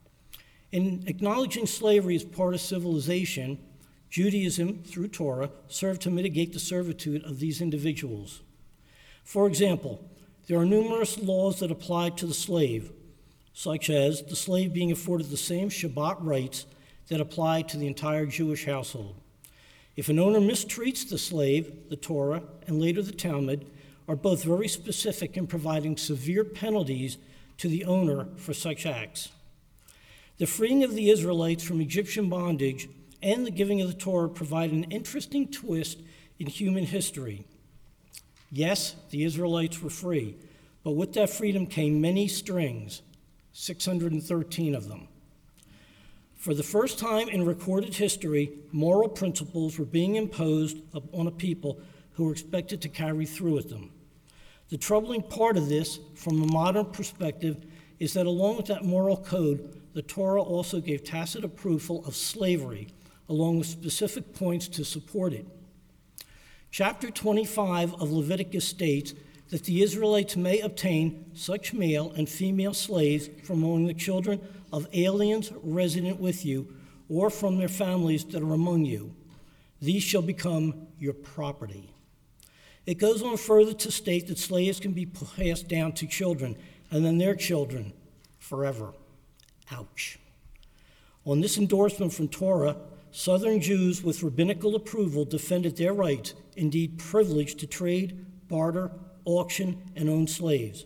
In acknowledging slavery as part of civilization, Judaism, through Torah, served to mitigate the servitude of these individuals. For example, there are numerous laws that apply to the slave, such as the slave being afforded the same Shabbat rights that apply to the entire Jewish household. If an owner mistreats the slave, the Torah, and later the Talmud, are both very specific in providing severe penalties to the owner for such acts. The freeing of the Israelites from Egyptian bondage and the giving of the Torah provide an interesting twist in human history. Yes, the Israelites were free, but with that freedom came many strings, six hundred thirteen of them. For the first time in recorded history, moral principles were being imposed on a people who were expected to carry through with them. The troubling part of this, from a modern perspective, is that along with that moral code, the Torah also gave tacit approval of slavery, along with specific points to support it. Chapter twenty-five of Leviticus states that the Israelites may obtain such male and female slaves from among the children of aliens resident with you, or from their families that are among you. These shall become your property. It goes on further to state that slaves can be passed down to children, and then their children forever. Ouch. On this endorsement from Torah, Southern Jews with rabbinical approval defended their rights, indeed privilege, to trade, barter, auction, and own slaves.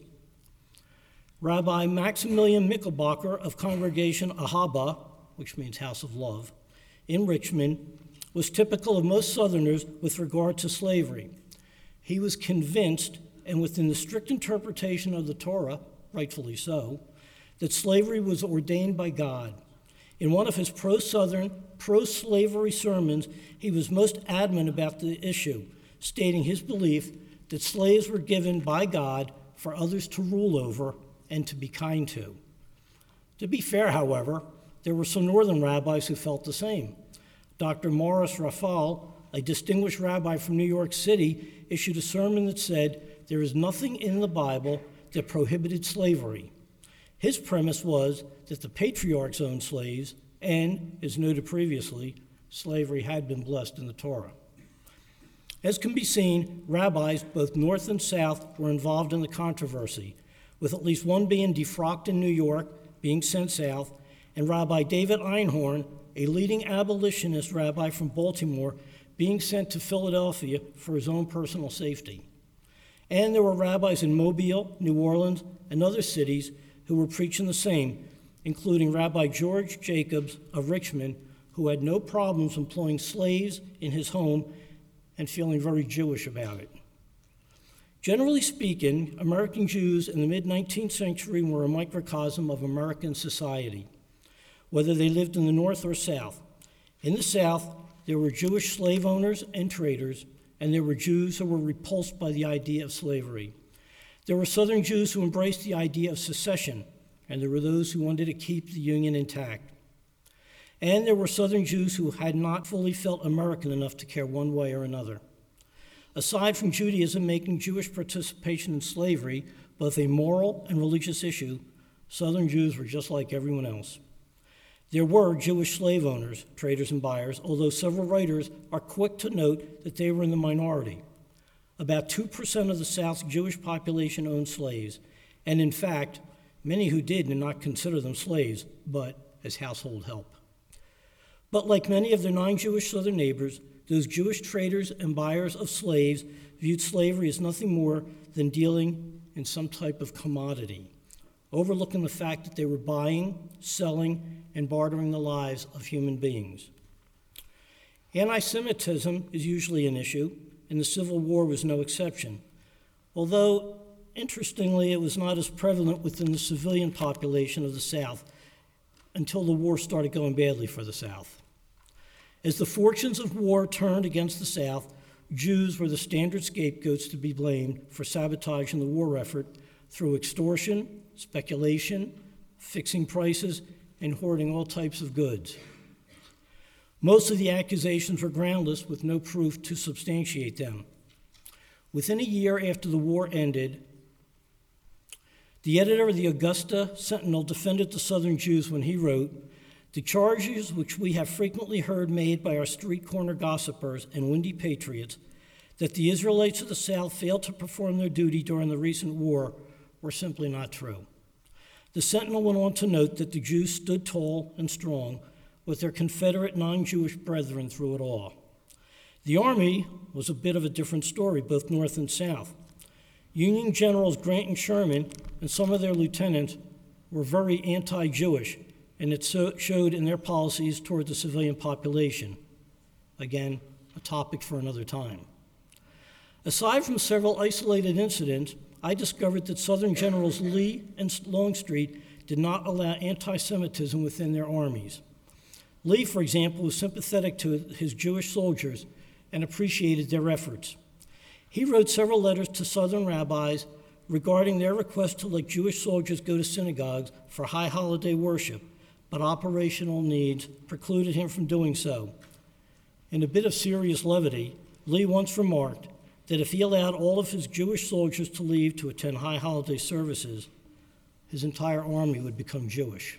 Rabbi Maximilian Michelbacher of Congregation Ahaba, which means House of Love, in Richmond, was typical of most Southerners with regard to slavery. He was convinced, and within the strict interpretation of the Torah, rightfully so, that slavery was ordained by God. In one of his pro-Southern, pro-slavery sermons, he was most adamant about the issue, stating his belief that slaves were given by God for others to rule over and to be kind to. To be fair, however, there were some northern rabbis who felt the same. Doctor Morris Raphael, a distinguished rabbi from New York City, issued a sermon that said, "There is nothing in the Bible that prohibited slavery." His premise was that the patriarchs owned slaves, and, as noted previously, slavery had been blessed in the Torah. As can be seen, rabbis, both north and south, were involved in the controversy, with at least one being defrocked in New York, being sent south, and Rabbi David Einhorn, a leading abolitionist rabbi from Baltimore, being sent to Philadelphia for his own personal safety. And there were rabbis in Mobile, New Orleans, and other cities who were preaching the same, including Rabbi George Jacobs of Richmond, who had no problems employing slaves in his home and feeling very Jewish about it. Generally speaking, American Jews in the mid-nineteenth century were a microcosm of American society, whether they lived in the North or South. In the South, there were Jewish slave owners and traders, and there were Jews who were repulsed by the idea of slavery. There were Southern Jews who embraced the idea of secession, and there were those who wanted to keep the Union intact. And there were Southern Jews who had not fully felt American enough to care one way or another. Aside from Judaism making Jewish participation in slavery both a moral and religious issue, Southern Jews were just like everyone else. There were Jewish slave owners, traders, and buyers, although several writers are quick to note that they were in the minority. About two percent of the South's Jewish population owned slaves, and in fact, many who did did not consider them slaves, but as household help. But like many of their non-Jewish Southern neighbors, those Jewish traders and buyers of slaves viewed slavery as nothing more than dealing in some type of commodity, overlooking the fact that they were buying, selling, and bartering the lives of human beings. Anti-Semitism is usually an issue, and the Civil War was no exception, although, interestingly, it was not as prevalent within the civilian population of the South until the war started going badly for the South. As the fortunes of war turned against the South, Jews were the standard scapegoats to be blamed for sabotaging the war effort through extortion, speculation, fixing prices, and hoarding all types of goods. Most of the accusations were groundless, with no proof to substantiate them. Within a year after the war ended, the editor of the Augusta Sentinel defended the Southern Jews when he wrote, "The charges which we have frequently heard made by our street corner gossipers and windy patriots that the Israelites of the South failed to perform their duty during the recent war were simply not true." The Sentinel went on to note that the Jews stood tall and strong with their Confederate non-Jewish brethren through it all. The Army was a bit of a different story, both North and South. Union Generals Grant and Sherman and some of their lieutenants were very anti-Jewish, and it so showed in their policies toward the civilian population. Again, a topic for another time. Aside from several isolated incidents, I discovered that Southern Generals Lee and Longstreet did not allow anti-Semitism within their armies. Lee, for example, was sympathetic to his Jewish soldiers and appreciated their efforts. He wrote several letters to Southern rabbis regarding their request to let Jewish soldiers go to synagogues for high holiday worship, but operational needs precluded him from doing so. In a bit of serious levity, Lee once remarked that if he allowed all of his Jewish soldiers to leave to attend high holiday services, his entire army would become Jewish.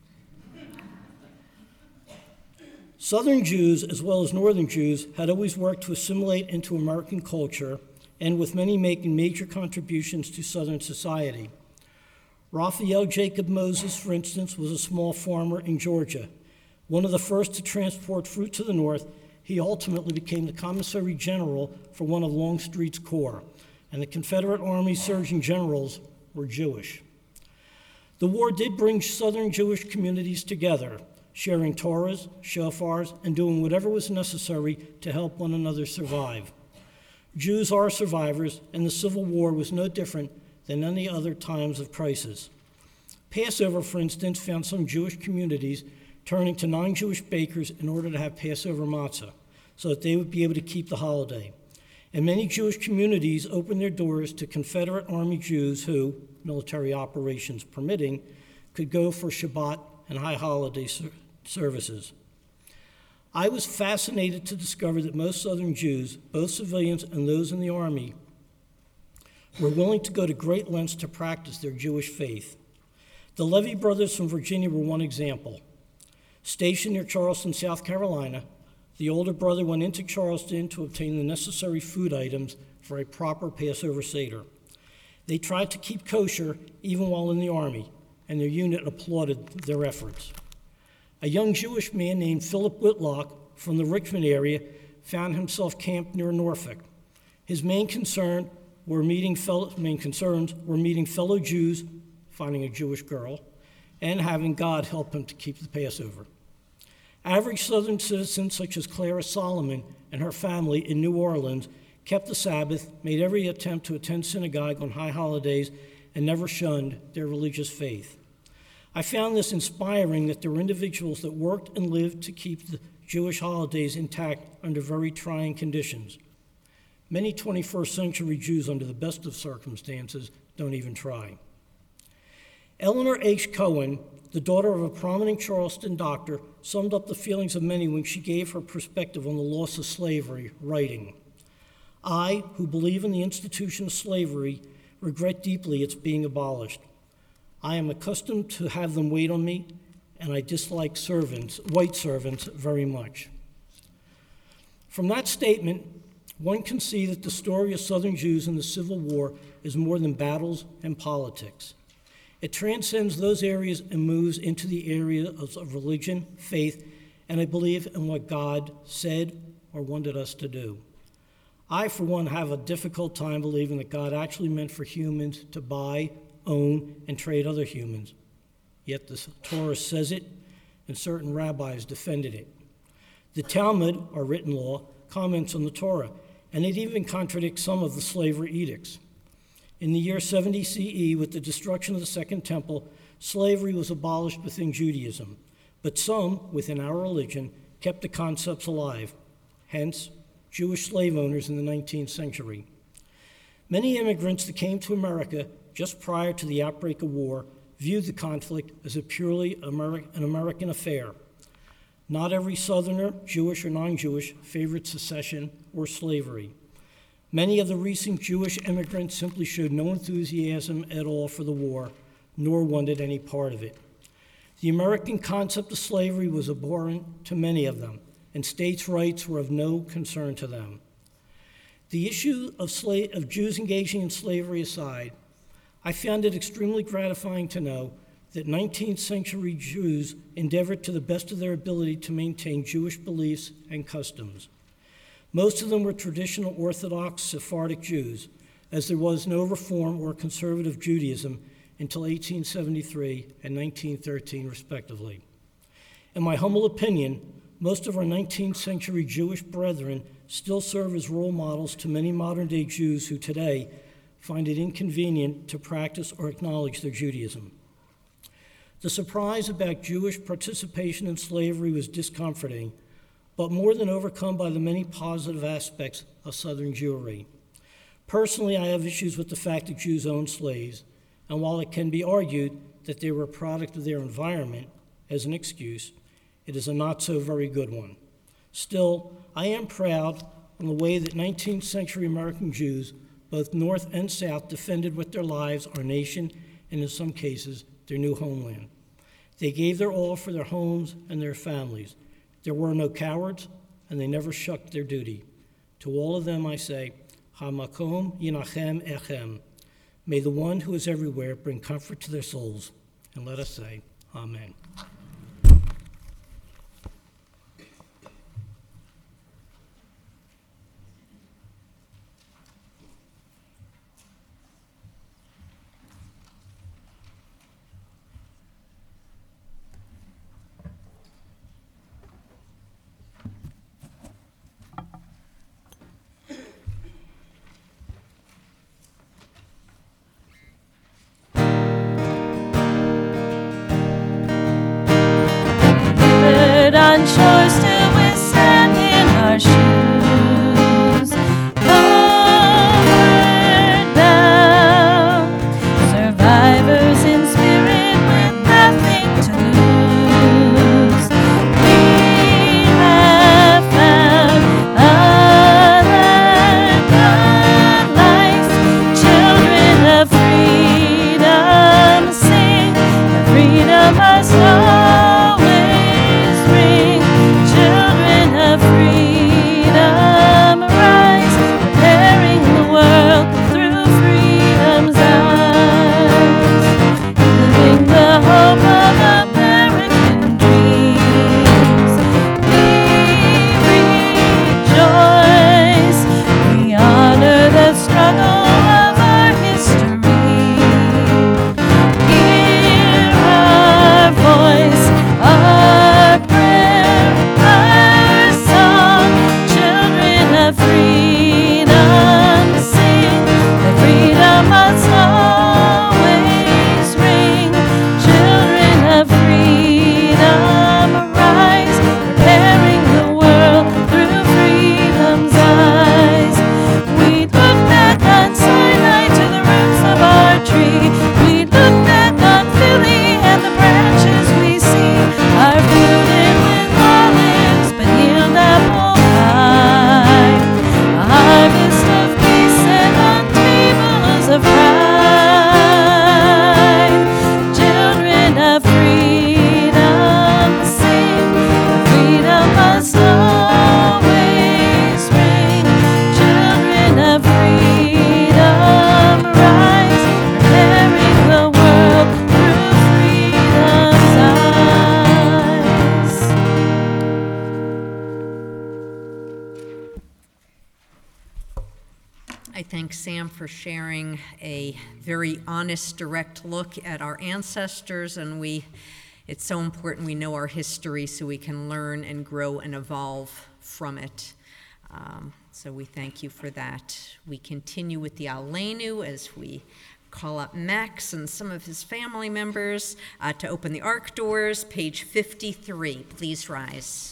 Southern Jews, as well as Northern Jews, had always worked to assimilate into American culture, and with many making major contributions to Southern society. Raphael Jacob Moses, for instance, was a small farmer in Georgia. One of the first to transport fruit to the North, he ultimately became the commissary general for one of Longstreet's corps, and the Confederate Army surgeon generals were Jewish. The war did bring Southern Jewish communities together, sharing Torahs, shofars, and doing whatever was necessary to help one another survive. Jews are survivors, and the Civil War was no different than any other times of crisis. Passover, for instance, found some Jewish communities turning to non-Jewish bakers in order to have Passover matzah, so that they would be able to keep the holiday. And many Jewish communities opened their doors to Confederate Army Jews who, military operations permitting, could go for Shabbat and high holiday ser- services. I was fascinated to discover that most Southern Jews, both civilians and those in the Army, were willing to go to great lengths to practice their Jewish faith. The Levy brothers from Virginia were one example. Stationed near Charleston, South Carolina, the older brother went into Charleston to obtain the necessary food items for a proper Passover Seder. They tried to keep kosher even while in the Army, and their unit applauded their efforts. A young Jewish man named Philip Whitlock from the Richmond area found himself camped near Norfolk. His main concern were meeting fellow, main concerns were meeting fellow Jews, finding a Jewish girl, and having God help him to keep the Passover. Average Southern citizens such as Clara Solomon and her family in New Orleans kept the Sabbath, made every attempt to attend synagogue on high holidays, and never shunned their religious faith. I found this inspiring that there were individuals that worked and lived to keep the Jewish holidays intact under very trying conditions. Many twenty-first century Jews, under the best of circumstances, don't even try. Eleanor H. Cohen, the daughter of a prominent Charleston doctor, summed up the feelings of many when she gave her perspective on the loss of slavery, writing, "I, who believe in the institution of slavery, regret deeply its being abolished. I am accustomed to have them wait on me, and I dislike servants, white servants very much." From that statement, one can see that the story of Southern Jews in the Civil War is more than battles and politics. It transcends those areas and moves into the area of religion, faith, and I believe in what God said or wanted us to do. I, for one, have a difficult time believing that God actually meant for humans to buy, own, and trade other humans. Yet the Torah says it, and certain rabbis defended it. The Talmud, our written law, comments on the Torah, and it even contradicts some of the slavery edicts. In the year seventy C E, with the destruction of the Second Temple, slavery was abolished within Judaism, but some, within our religion, kept the concepts alive, hence Jewish slave owners in the nineteenth century. Many immigrants that came to America just prior to the outbreak of war viewed the conflict as a purely Ameri- an American affair. Not every Southerner, Jewish or non-Jewish, favored secession or slavery. Many of the recent Jewish immigrants simply showed no enthusiasm at all for the war, nor wanted any part of it. The American concept of slavery was abhorrent to many of them, and states' rights were of no concern to them. The issue of, sla- of Jews engaging in slavery aside, I found it extremely gratifying to know that nineteenth century Jews endeavored to the best of their ability to maintain Jewish beliefs and customs. Most of them were traditional Orthodox Sephardic Jews, as there was no Reform or conservative Judaism until eighteen seventy-three and nineteen thirteen, respectively. In my humble opinion, most of our nineteenth century Jewish brethren still serve as role models to many modern-day Jews who today find it inconvenient to practice or acknowledge their Judaism. The surprise about Jewish participation in slavery was discomforting, but more than overcome by the many positive aspects of Southern Jewry. Personally, I have issues with the fact that Jews owned slaves, and while it can be argued that they were a product of their environment as an excuse, it is a not so very good one. Still, I am proud of the way that nineteenth century American Jews, both North and South, defended with their lives our nation and in some cases their new homeland. They gave their all for their homes and their families. There were no cowards, and they never shucked their duty. To all of them I say, Hamakom Yinachem Echem. May the one who is everywhere bring comfort to their souls. And let us say, Amen. I thank Sam for sharing a very honest, direct look at our ancestors, and we, it's so important we know our history so we can learn and grow and evolve from it. Um, so we thank you for that. We continue with the Aleinu as we call up Max and some of his family members uh, to open the ark doors. Page fifty-three, please rise.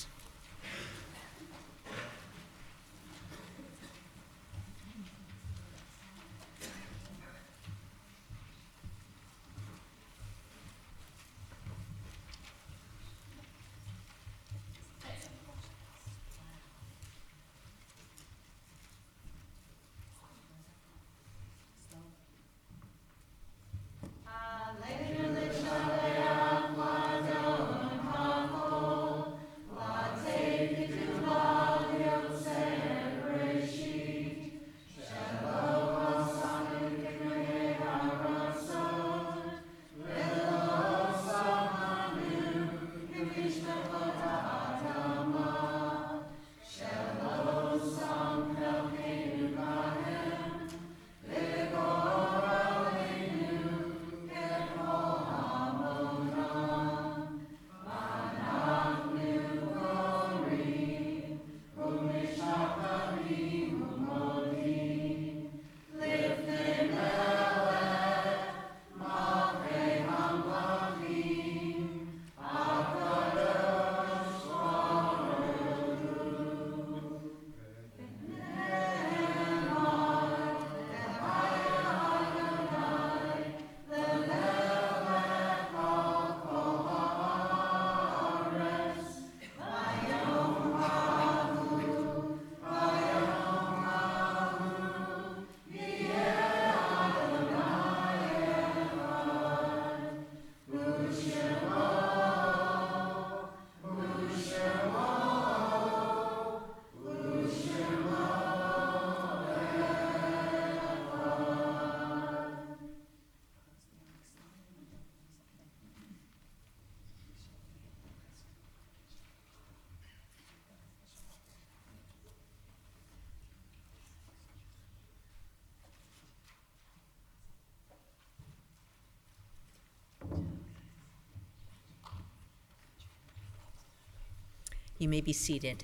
You may be seated.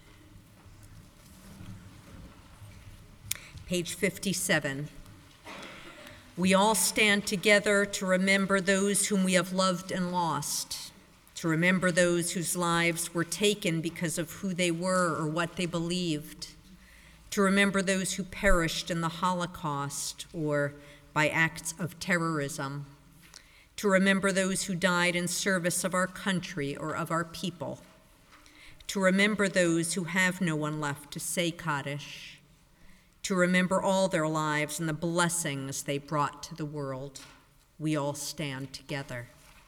Page fifty-seven. We all stand together to remember those whom we have loved and lost, to remember those whose lives were taken because of who they were or what they believed, to remember those who perished in the Holocaust or by acts of terrorism, to remember those who died in service of our country or of our people, to remember those who have no one left to say Kaddish, to remember all their lives and the blessings they brought to the world. We all stand together.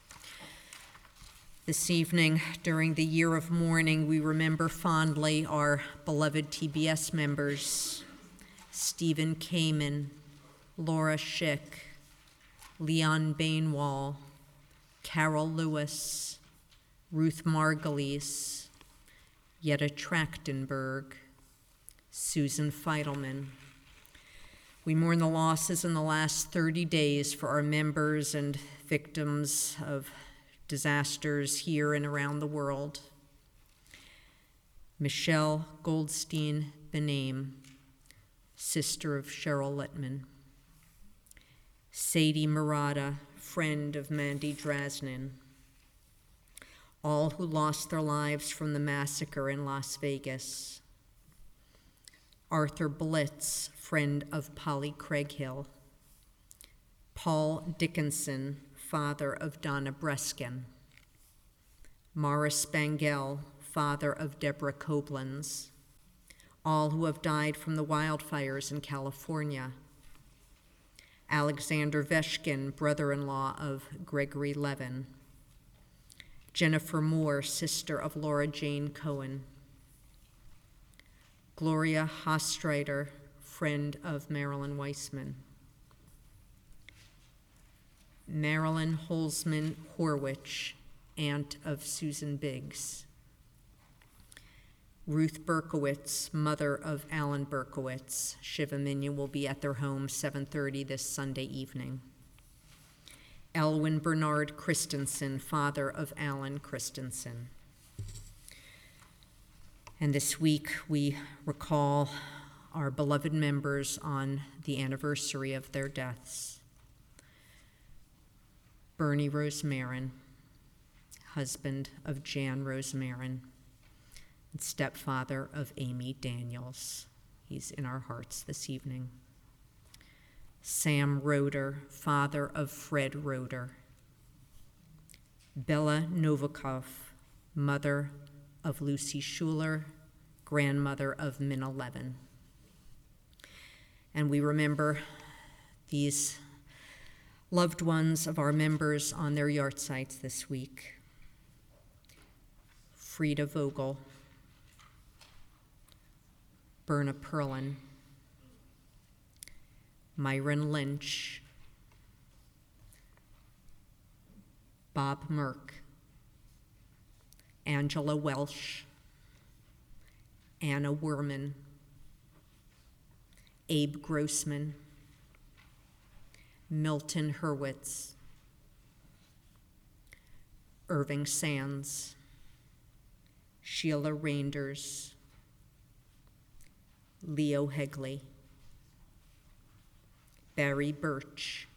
This evening, during the year of mourning, we remember fondly our beloved T B S members, Stephen Kamen, Laura Schick, Leon Bainwall, Carol Lewis, Ruth Margulies, Jetta Trachtenberg, Susan Feidelman. We mourn the losses in the last thirty days for our members and victims of disasters here and around the world. Michelle Goldstein Benaim, sister of Cheryl Littman. Sadie Murata, friend of Mandy Drasnin. All who lost their lives from the massacre in Las Vegas. Arthur Blitz, friend of Polly Craighill. Paul Dickinson, father of Donna Breskin. Morris Spangell, father of Deborah Koblenz. All who have died from the wildfires in California. Alexander Veshkin, brother-in-law of Gregory Levin. Jennifer Moore, sister of Laura Jane Cohen. Gloria Hastreiter, friend of Marilyn Weissman. Marilyn Holzman Horwich, aunt of Susan Biggs. Ruth Berkowitz, mother of Alan Berkowitz. Shiva Minyan will be at their home seven thirty this Sunday evening. Elwin Bernard Christensen, father of Alan Christensen. And this week we recall our beloved members on the anniversary of their deaths. Bernie Rosemarin, husband of Jan Rosemarin, and stepfather of Amy Daniels. He's in our hearts this evening. Sam Roeder, father of Fred Roeder. Bella Novikov, mother of Lucy Schuler, grandmother of Minna Levin. And we remember these loved ones of our members on their yahrzeits this week. Frida Vogel, Berna Perlin, Myron Lynch, Bob Merck, Angela Welsh, Anna Werman, Abe Grossman, Milton Hurwitz, Irving Sands, Sheila Reinders, Leo Hegley, Barry Birch,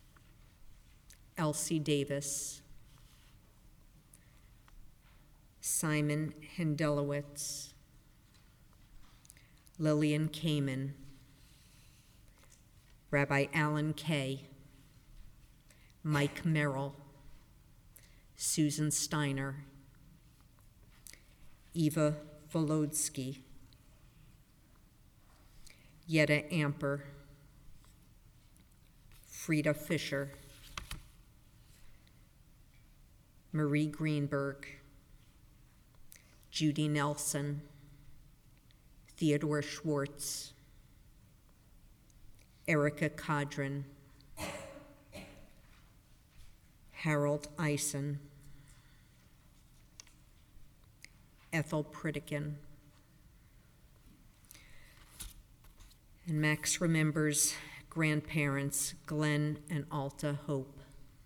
Elsie Davis, Simon Hendelowitz, Lillian Kamen, Rabbi Alan Kay, Mike Merrill, Susan Steiner, Eva Volodsky, Yetta Amper, Frida Fisher, Marie Greenberg, Judy Nelson, Theodore Schwartz, Erica Cadron, Harold Eisen, Ethel Pritikin. And Max remembers grandparents Glenn and Alta Hope,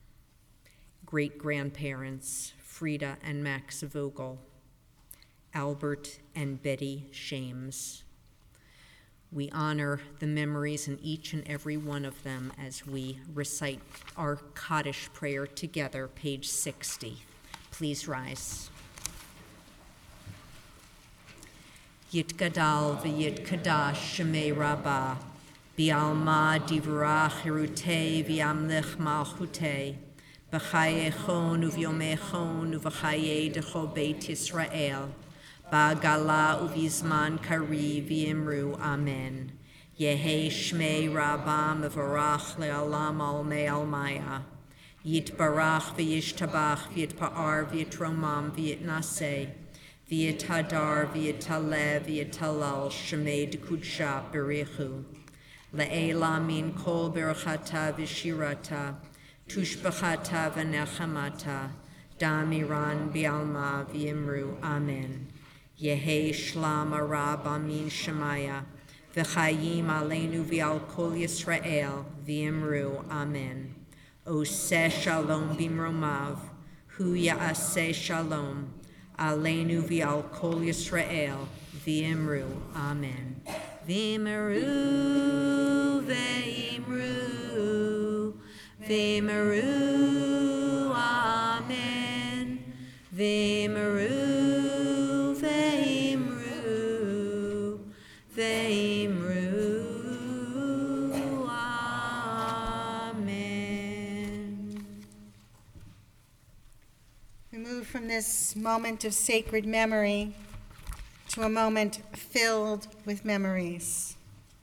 great-grandparents Frida and Max Vogel, Albert and Betty Shames. We honor the memories in each and every one of them as we recite our Kaddish prayer together, page sixty. Please rise. Yitgadal v'yitkadash shemei rabbah, bi'alma divrach hirutei v'yamlich malchutei, b'chayechon uvyomechon uv'chaye decho beit Yisrael, ba'gala uvizman kari v'imru amen. Yehi shmei rabbah mevarach le'alam almei almaya. Yitbarach v'yishtabach v'yitpa'ar v'yitromam v'yitnaseh. V'yitadar v'yitaleh v'yitalal shemei dekudsha berichu. Le'ela min kol berachata v'shirata, tushbachata v'nechamata, damiran bi'alma v'imru amen. Yehi shlam arab amin shemaya, v'chayim aleinu v'al kol Yisrael v'imru amen. Oseh shalom bimromav, hu ya'aseh shalom, aleinu v'al kol Yisrael v'imru amen. V'imru ve'imru v'imru amen. V'imru ve'imru ve'imru amen. We move from this moment of sacred memory to a moment filled with memories.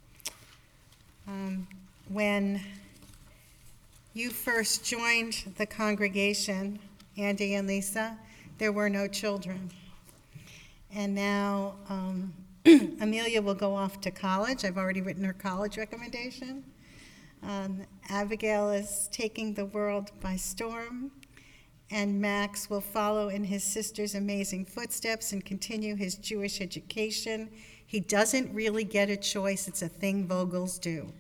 Um, when you first joined the congregation, Andy and Lisa, there were no children. And now um, Amelia will go off to college. I've already written her college recommendation. Um, Abigail is taking the world by storm. and Max will follow in his sister's amazing footsteps and continue his Jewish education. He doesn't really get a choice. It's a thing Vogels do.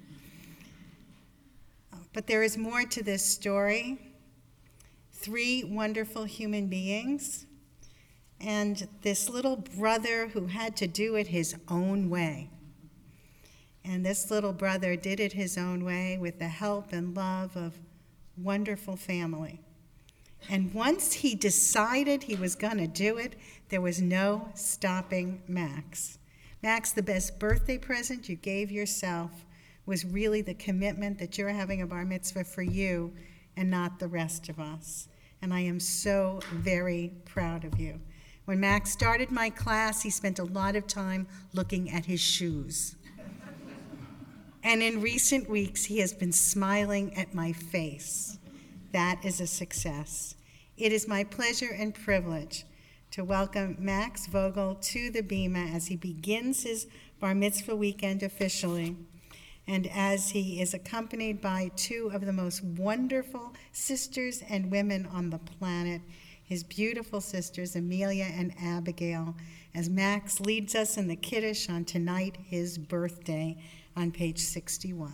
But there is more to this story. Three wonderful human beings, and this little brother who had to do it his own way. And this little brother did it his own way with the help and love of wonderful family. And once he decided he was going to do it, there was no stopping Max. Max, the best birthday present you gave yourself was really the commitment that you're having a bar mitzvah for you and not the rest of us. And I am so very proud of you. When Max started my class, he spent a lot of time looking at his shoes. And in recent weeks, he has been smiling at my face. That is a success. It is my pleasure and privilege to welcome Max Vogel to the Bima as he begins his bar mitzvah weekend officially, and as he is accompanied by two of the most wonderful sisters and women on the planet, his beautiful sisters, Amelia and Abigail, as Max leads us in the Kiddush on tonight, his birthday, on page sixty-one.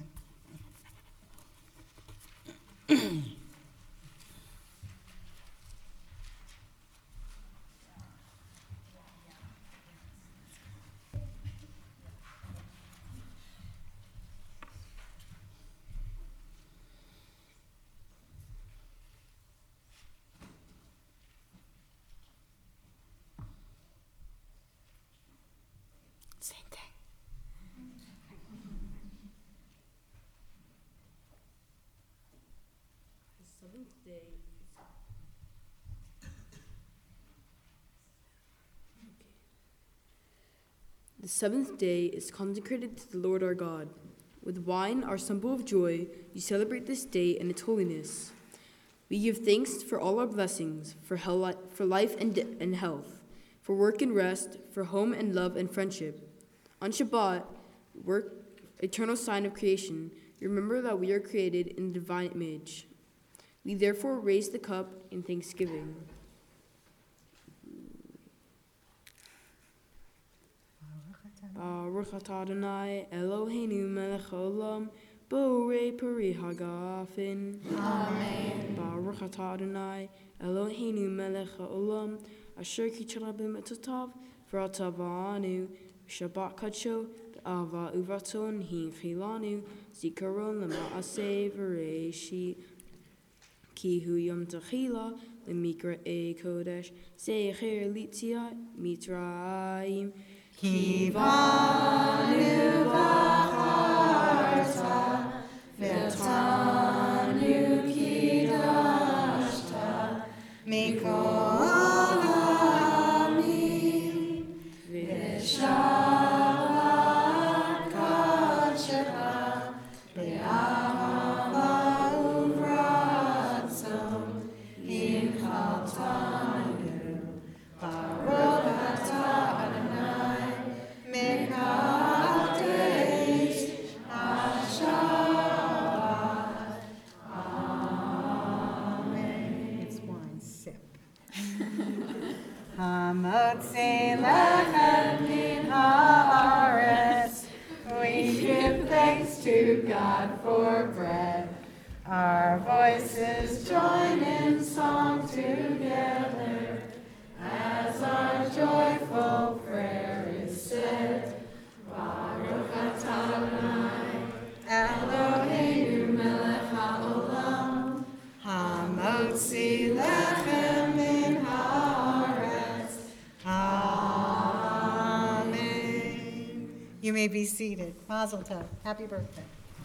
Same thing. The seventh day is consecrated to the Lord our God. With wine, our symbol of joy, you celebrate this day and its holiness. We give thanks for all our blessings, for, hell, for life and, and health, for work and rest, for home and love and friendship. On Shabbat, work, eternal sign of creation, remember that we are created in the divine image. We therefore raise the cup in thanksgiving. Baruch atah Adonai Eloheinu melech haolam borei peri hagafen. Amen. Baruch atah Adonai Eloheinu melech haolam asher kitzur b'mitzvotav v'rata b'anu Shabbat kadsho b'ava uvaton hinchilanu zikaron lema'aseh v'reishit ki hu yom techila lemikra e kodesh zecher litziat mitzrayim. Kivanu v'charta v'tanu kidashta mikol ha'amim v'shabbat kadshecha be'ahava uvratzon inchaltanu baruch atah Adonai mekadesh hashabbat. Amen. It's one sip. Hamotzi lechem min haaretz. We give thanks to God for bread. Our voices join in song together as our joyful prayer is said. Baruch atah Adonai Eloheinu melech haolam hamotzi lechem min haaretz. Amen. You may be seated. Mazel tov. Happy birthday.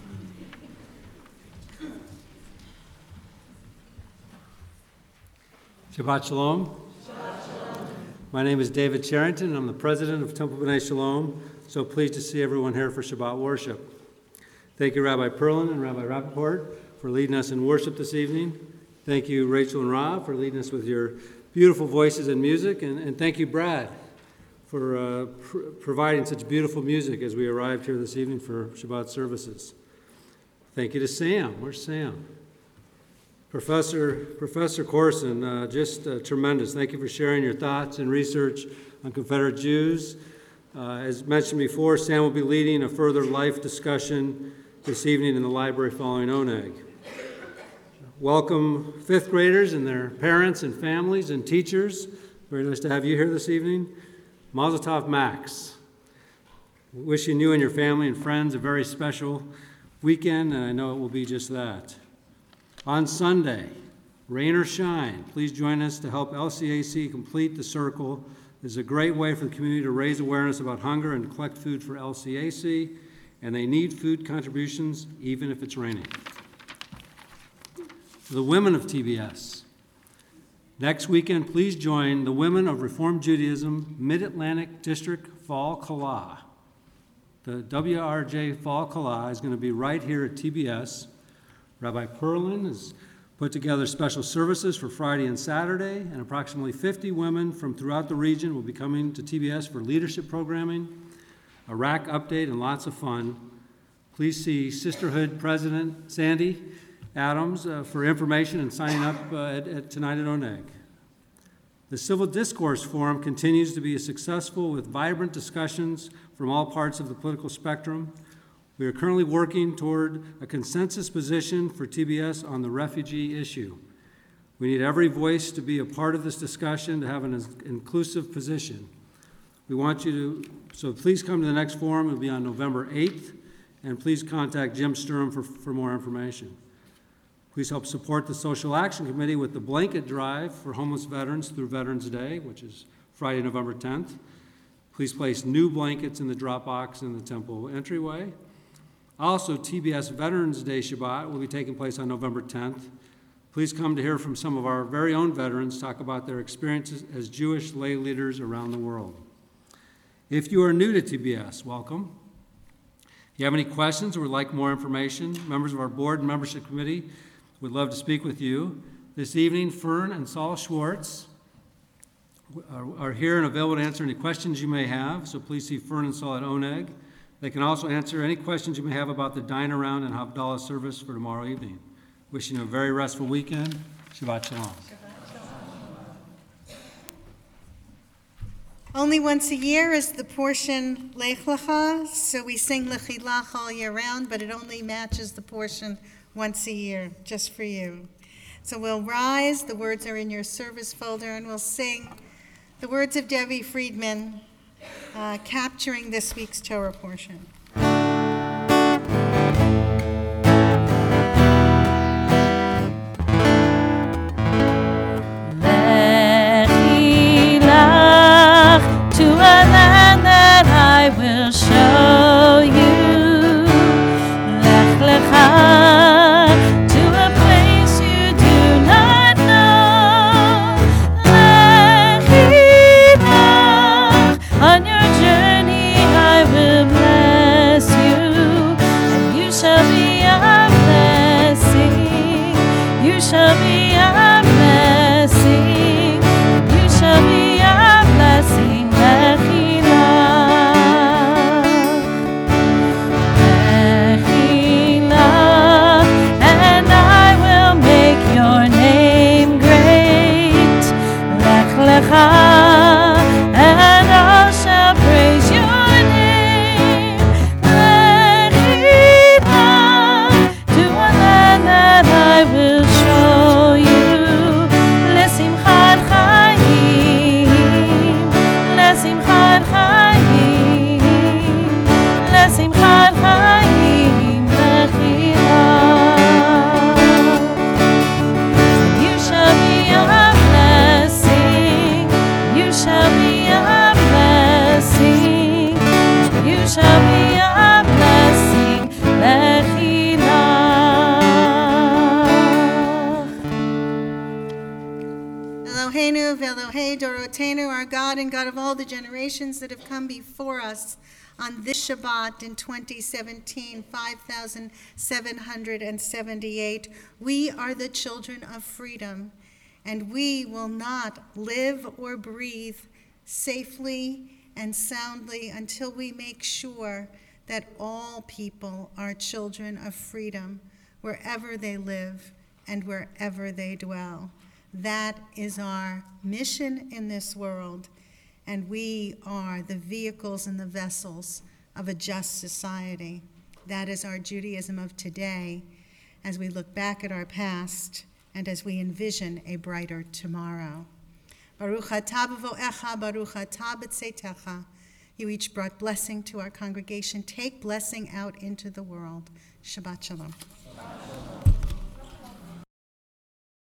Shabbat Shalom. My name is David Charrington, and I'm the president of Temple B'nai Shalom. So pleased to see everyone here for Shabbat worship. Thank you, Rabbi Perlin and Rabbi Rappaport, for leading us in worship this evening. Thank you, Rachel and Rob, for leading us with your beautiful voices and music. And, and thank you, Brad, for uh, pr- providing such beautiful music as we arrived here this evening for Shabbat services. Thank you to Sam. Where's Sam? Professor Professor Corson, uh, just uh, tremendous. Thank you for sharing your thoughts and research on Confederate Jews. Uh, as mentioned before, Sam will be leading a further life discussion this evening in the library following O N A G. Welcome fifth graders and their parents and families and teachers. Very nice to have you here this evening. Mazel tov, Max. Wishing you and your family and friends a very special weekend, and I know it will be just that. On Sunday, rain or shine, please join us to help L C A C complete the circle. This is a great way for the community to raise awareness about hunger and collect food for L C A C, and they need food contributions even if it's raining. For the women of T B S, next weekend, please join the Women of Reformed Judaism Mid-Atlantic District Fall Kala. The W R J Fall Kala is going to be right here at T B S. Rabbi Perlin has put together special services for Friday and Saturday, and approximately fifty women from throughout the region will be coming to T B S for leadership programming, a rack update, and lots of fun. Please see Sisterhood President Sandy Adams uh, for information and signing up uh, at, at tonight at O N A G. The Civil Discourse Forum continues to be successful with vibrant discussions from all parts of the political spectrum. We are currently working toward a consensus position for T B S on the refugee issue. We need every voice to be a part of this discussion to have an inclusive position. We want you to, so please come to the next forum. It'll be on November eighth, and please contact Jim Sturm for, for more information. Please help support the Social Action Committee with the blanket drive for homeless veterans through Veterans Day, which is Friday, November tenth. Please place new blankets in the drop box in the temple entryway. Also, T B S Veterans Day Shabbat will be taking place on November tenth. Please come to hear from some of our very own veterans talk about their experiences as Jewish lay leaders around the world. If you are new to T B S, welcome. If you have any questions or would like more information, members of our board and membership committee would love to speak with you. This evening, Fern and Saul Schwartz are, are here and available to answer any questions you may have, so please see Fern and Saul at O N A G. They can also answer any questions you may have about the dine around and Havdalah service for tomorrow evening. Wishing you a very restful weekend. Shabbat Shalom. Only once a year is the portion Lech Lecha, so we sing Lechilach all year round, but it only matches the portion once a year, just for you. So we'll rise, the words are in your service folder, and we'll sing the words of Debbie Friedman, uh, capturing this week's Torah portion. To a land that I will show you, Lech Lecha, to a place you do not know, Lech Lecha, on your journey I will bless you, and you shall be a blessing, you shall be a blessing, you shall be a blessing. And all shall praise your name. Lechila, to a land that I will show you. Lesimchat chayim, lesimchat chayim, lesimchat chayim, lechila. You shall be a You shall be a blessing, you shall be a blessing, Lechilach. Eloheinu v'Elohei Doroteinu, our God and God of all the generations that have come before us on this Shabbat in twenty seventeen, five thousand seven hundred seventy-eight. We are the children of freedom, and we will not live or breathe safely and soundly until we make sure that all people are children of freedom wherever they live and wherever they dwell. That is our mission in this world, and we are the vehicles and the vessels of a just society. That is our Judaism of today, as we look back at our past and as we envision a brighter tomorrow. Baruch atah b'vo'echa, baruch atah b'tzeitecha. You each brought blessing to our congregation. Take blessing out into the world. Shabbat shalom.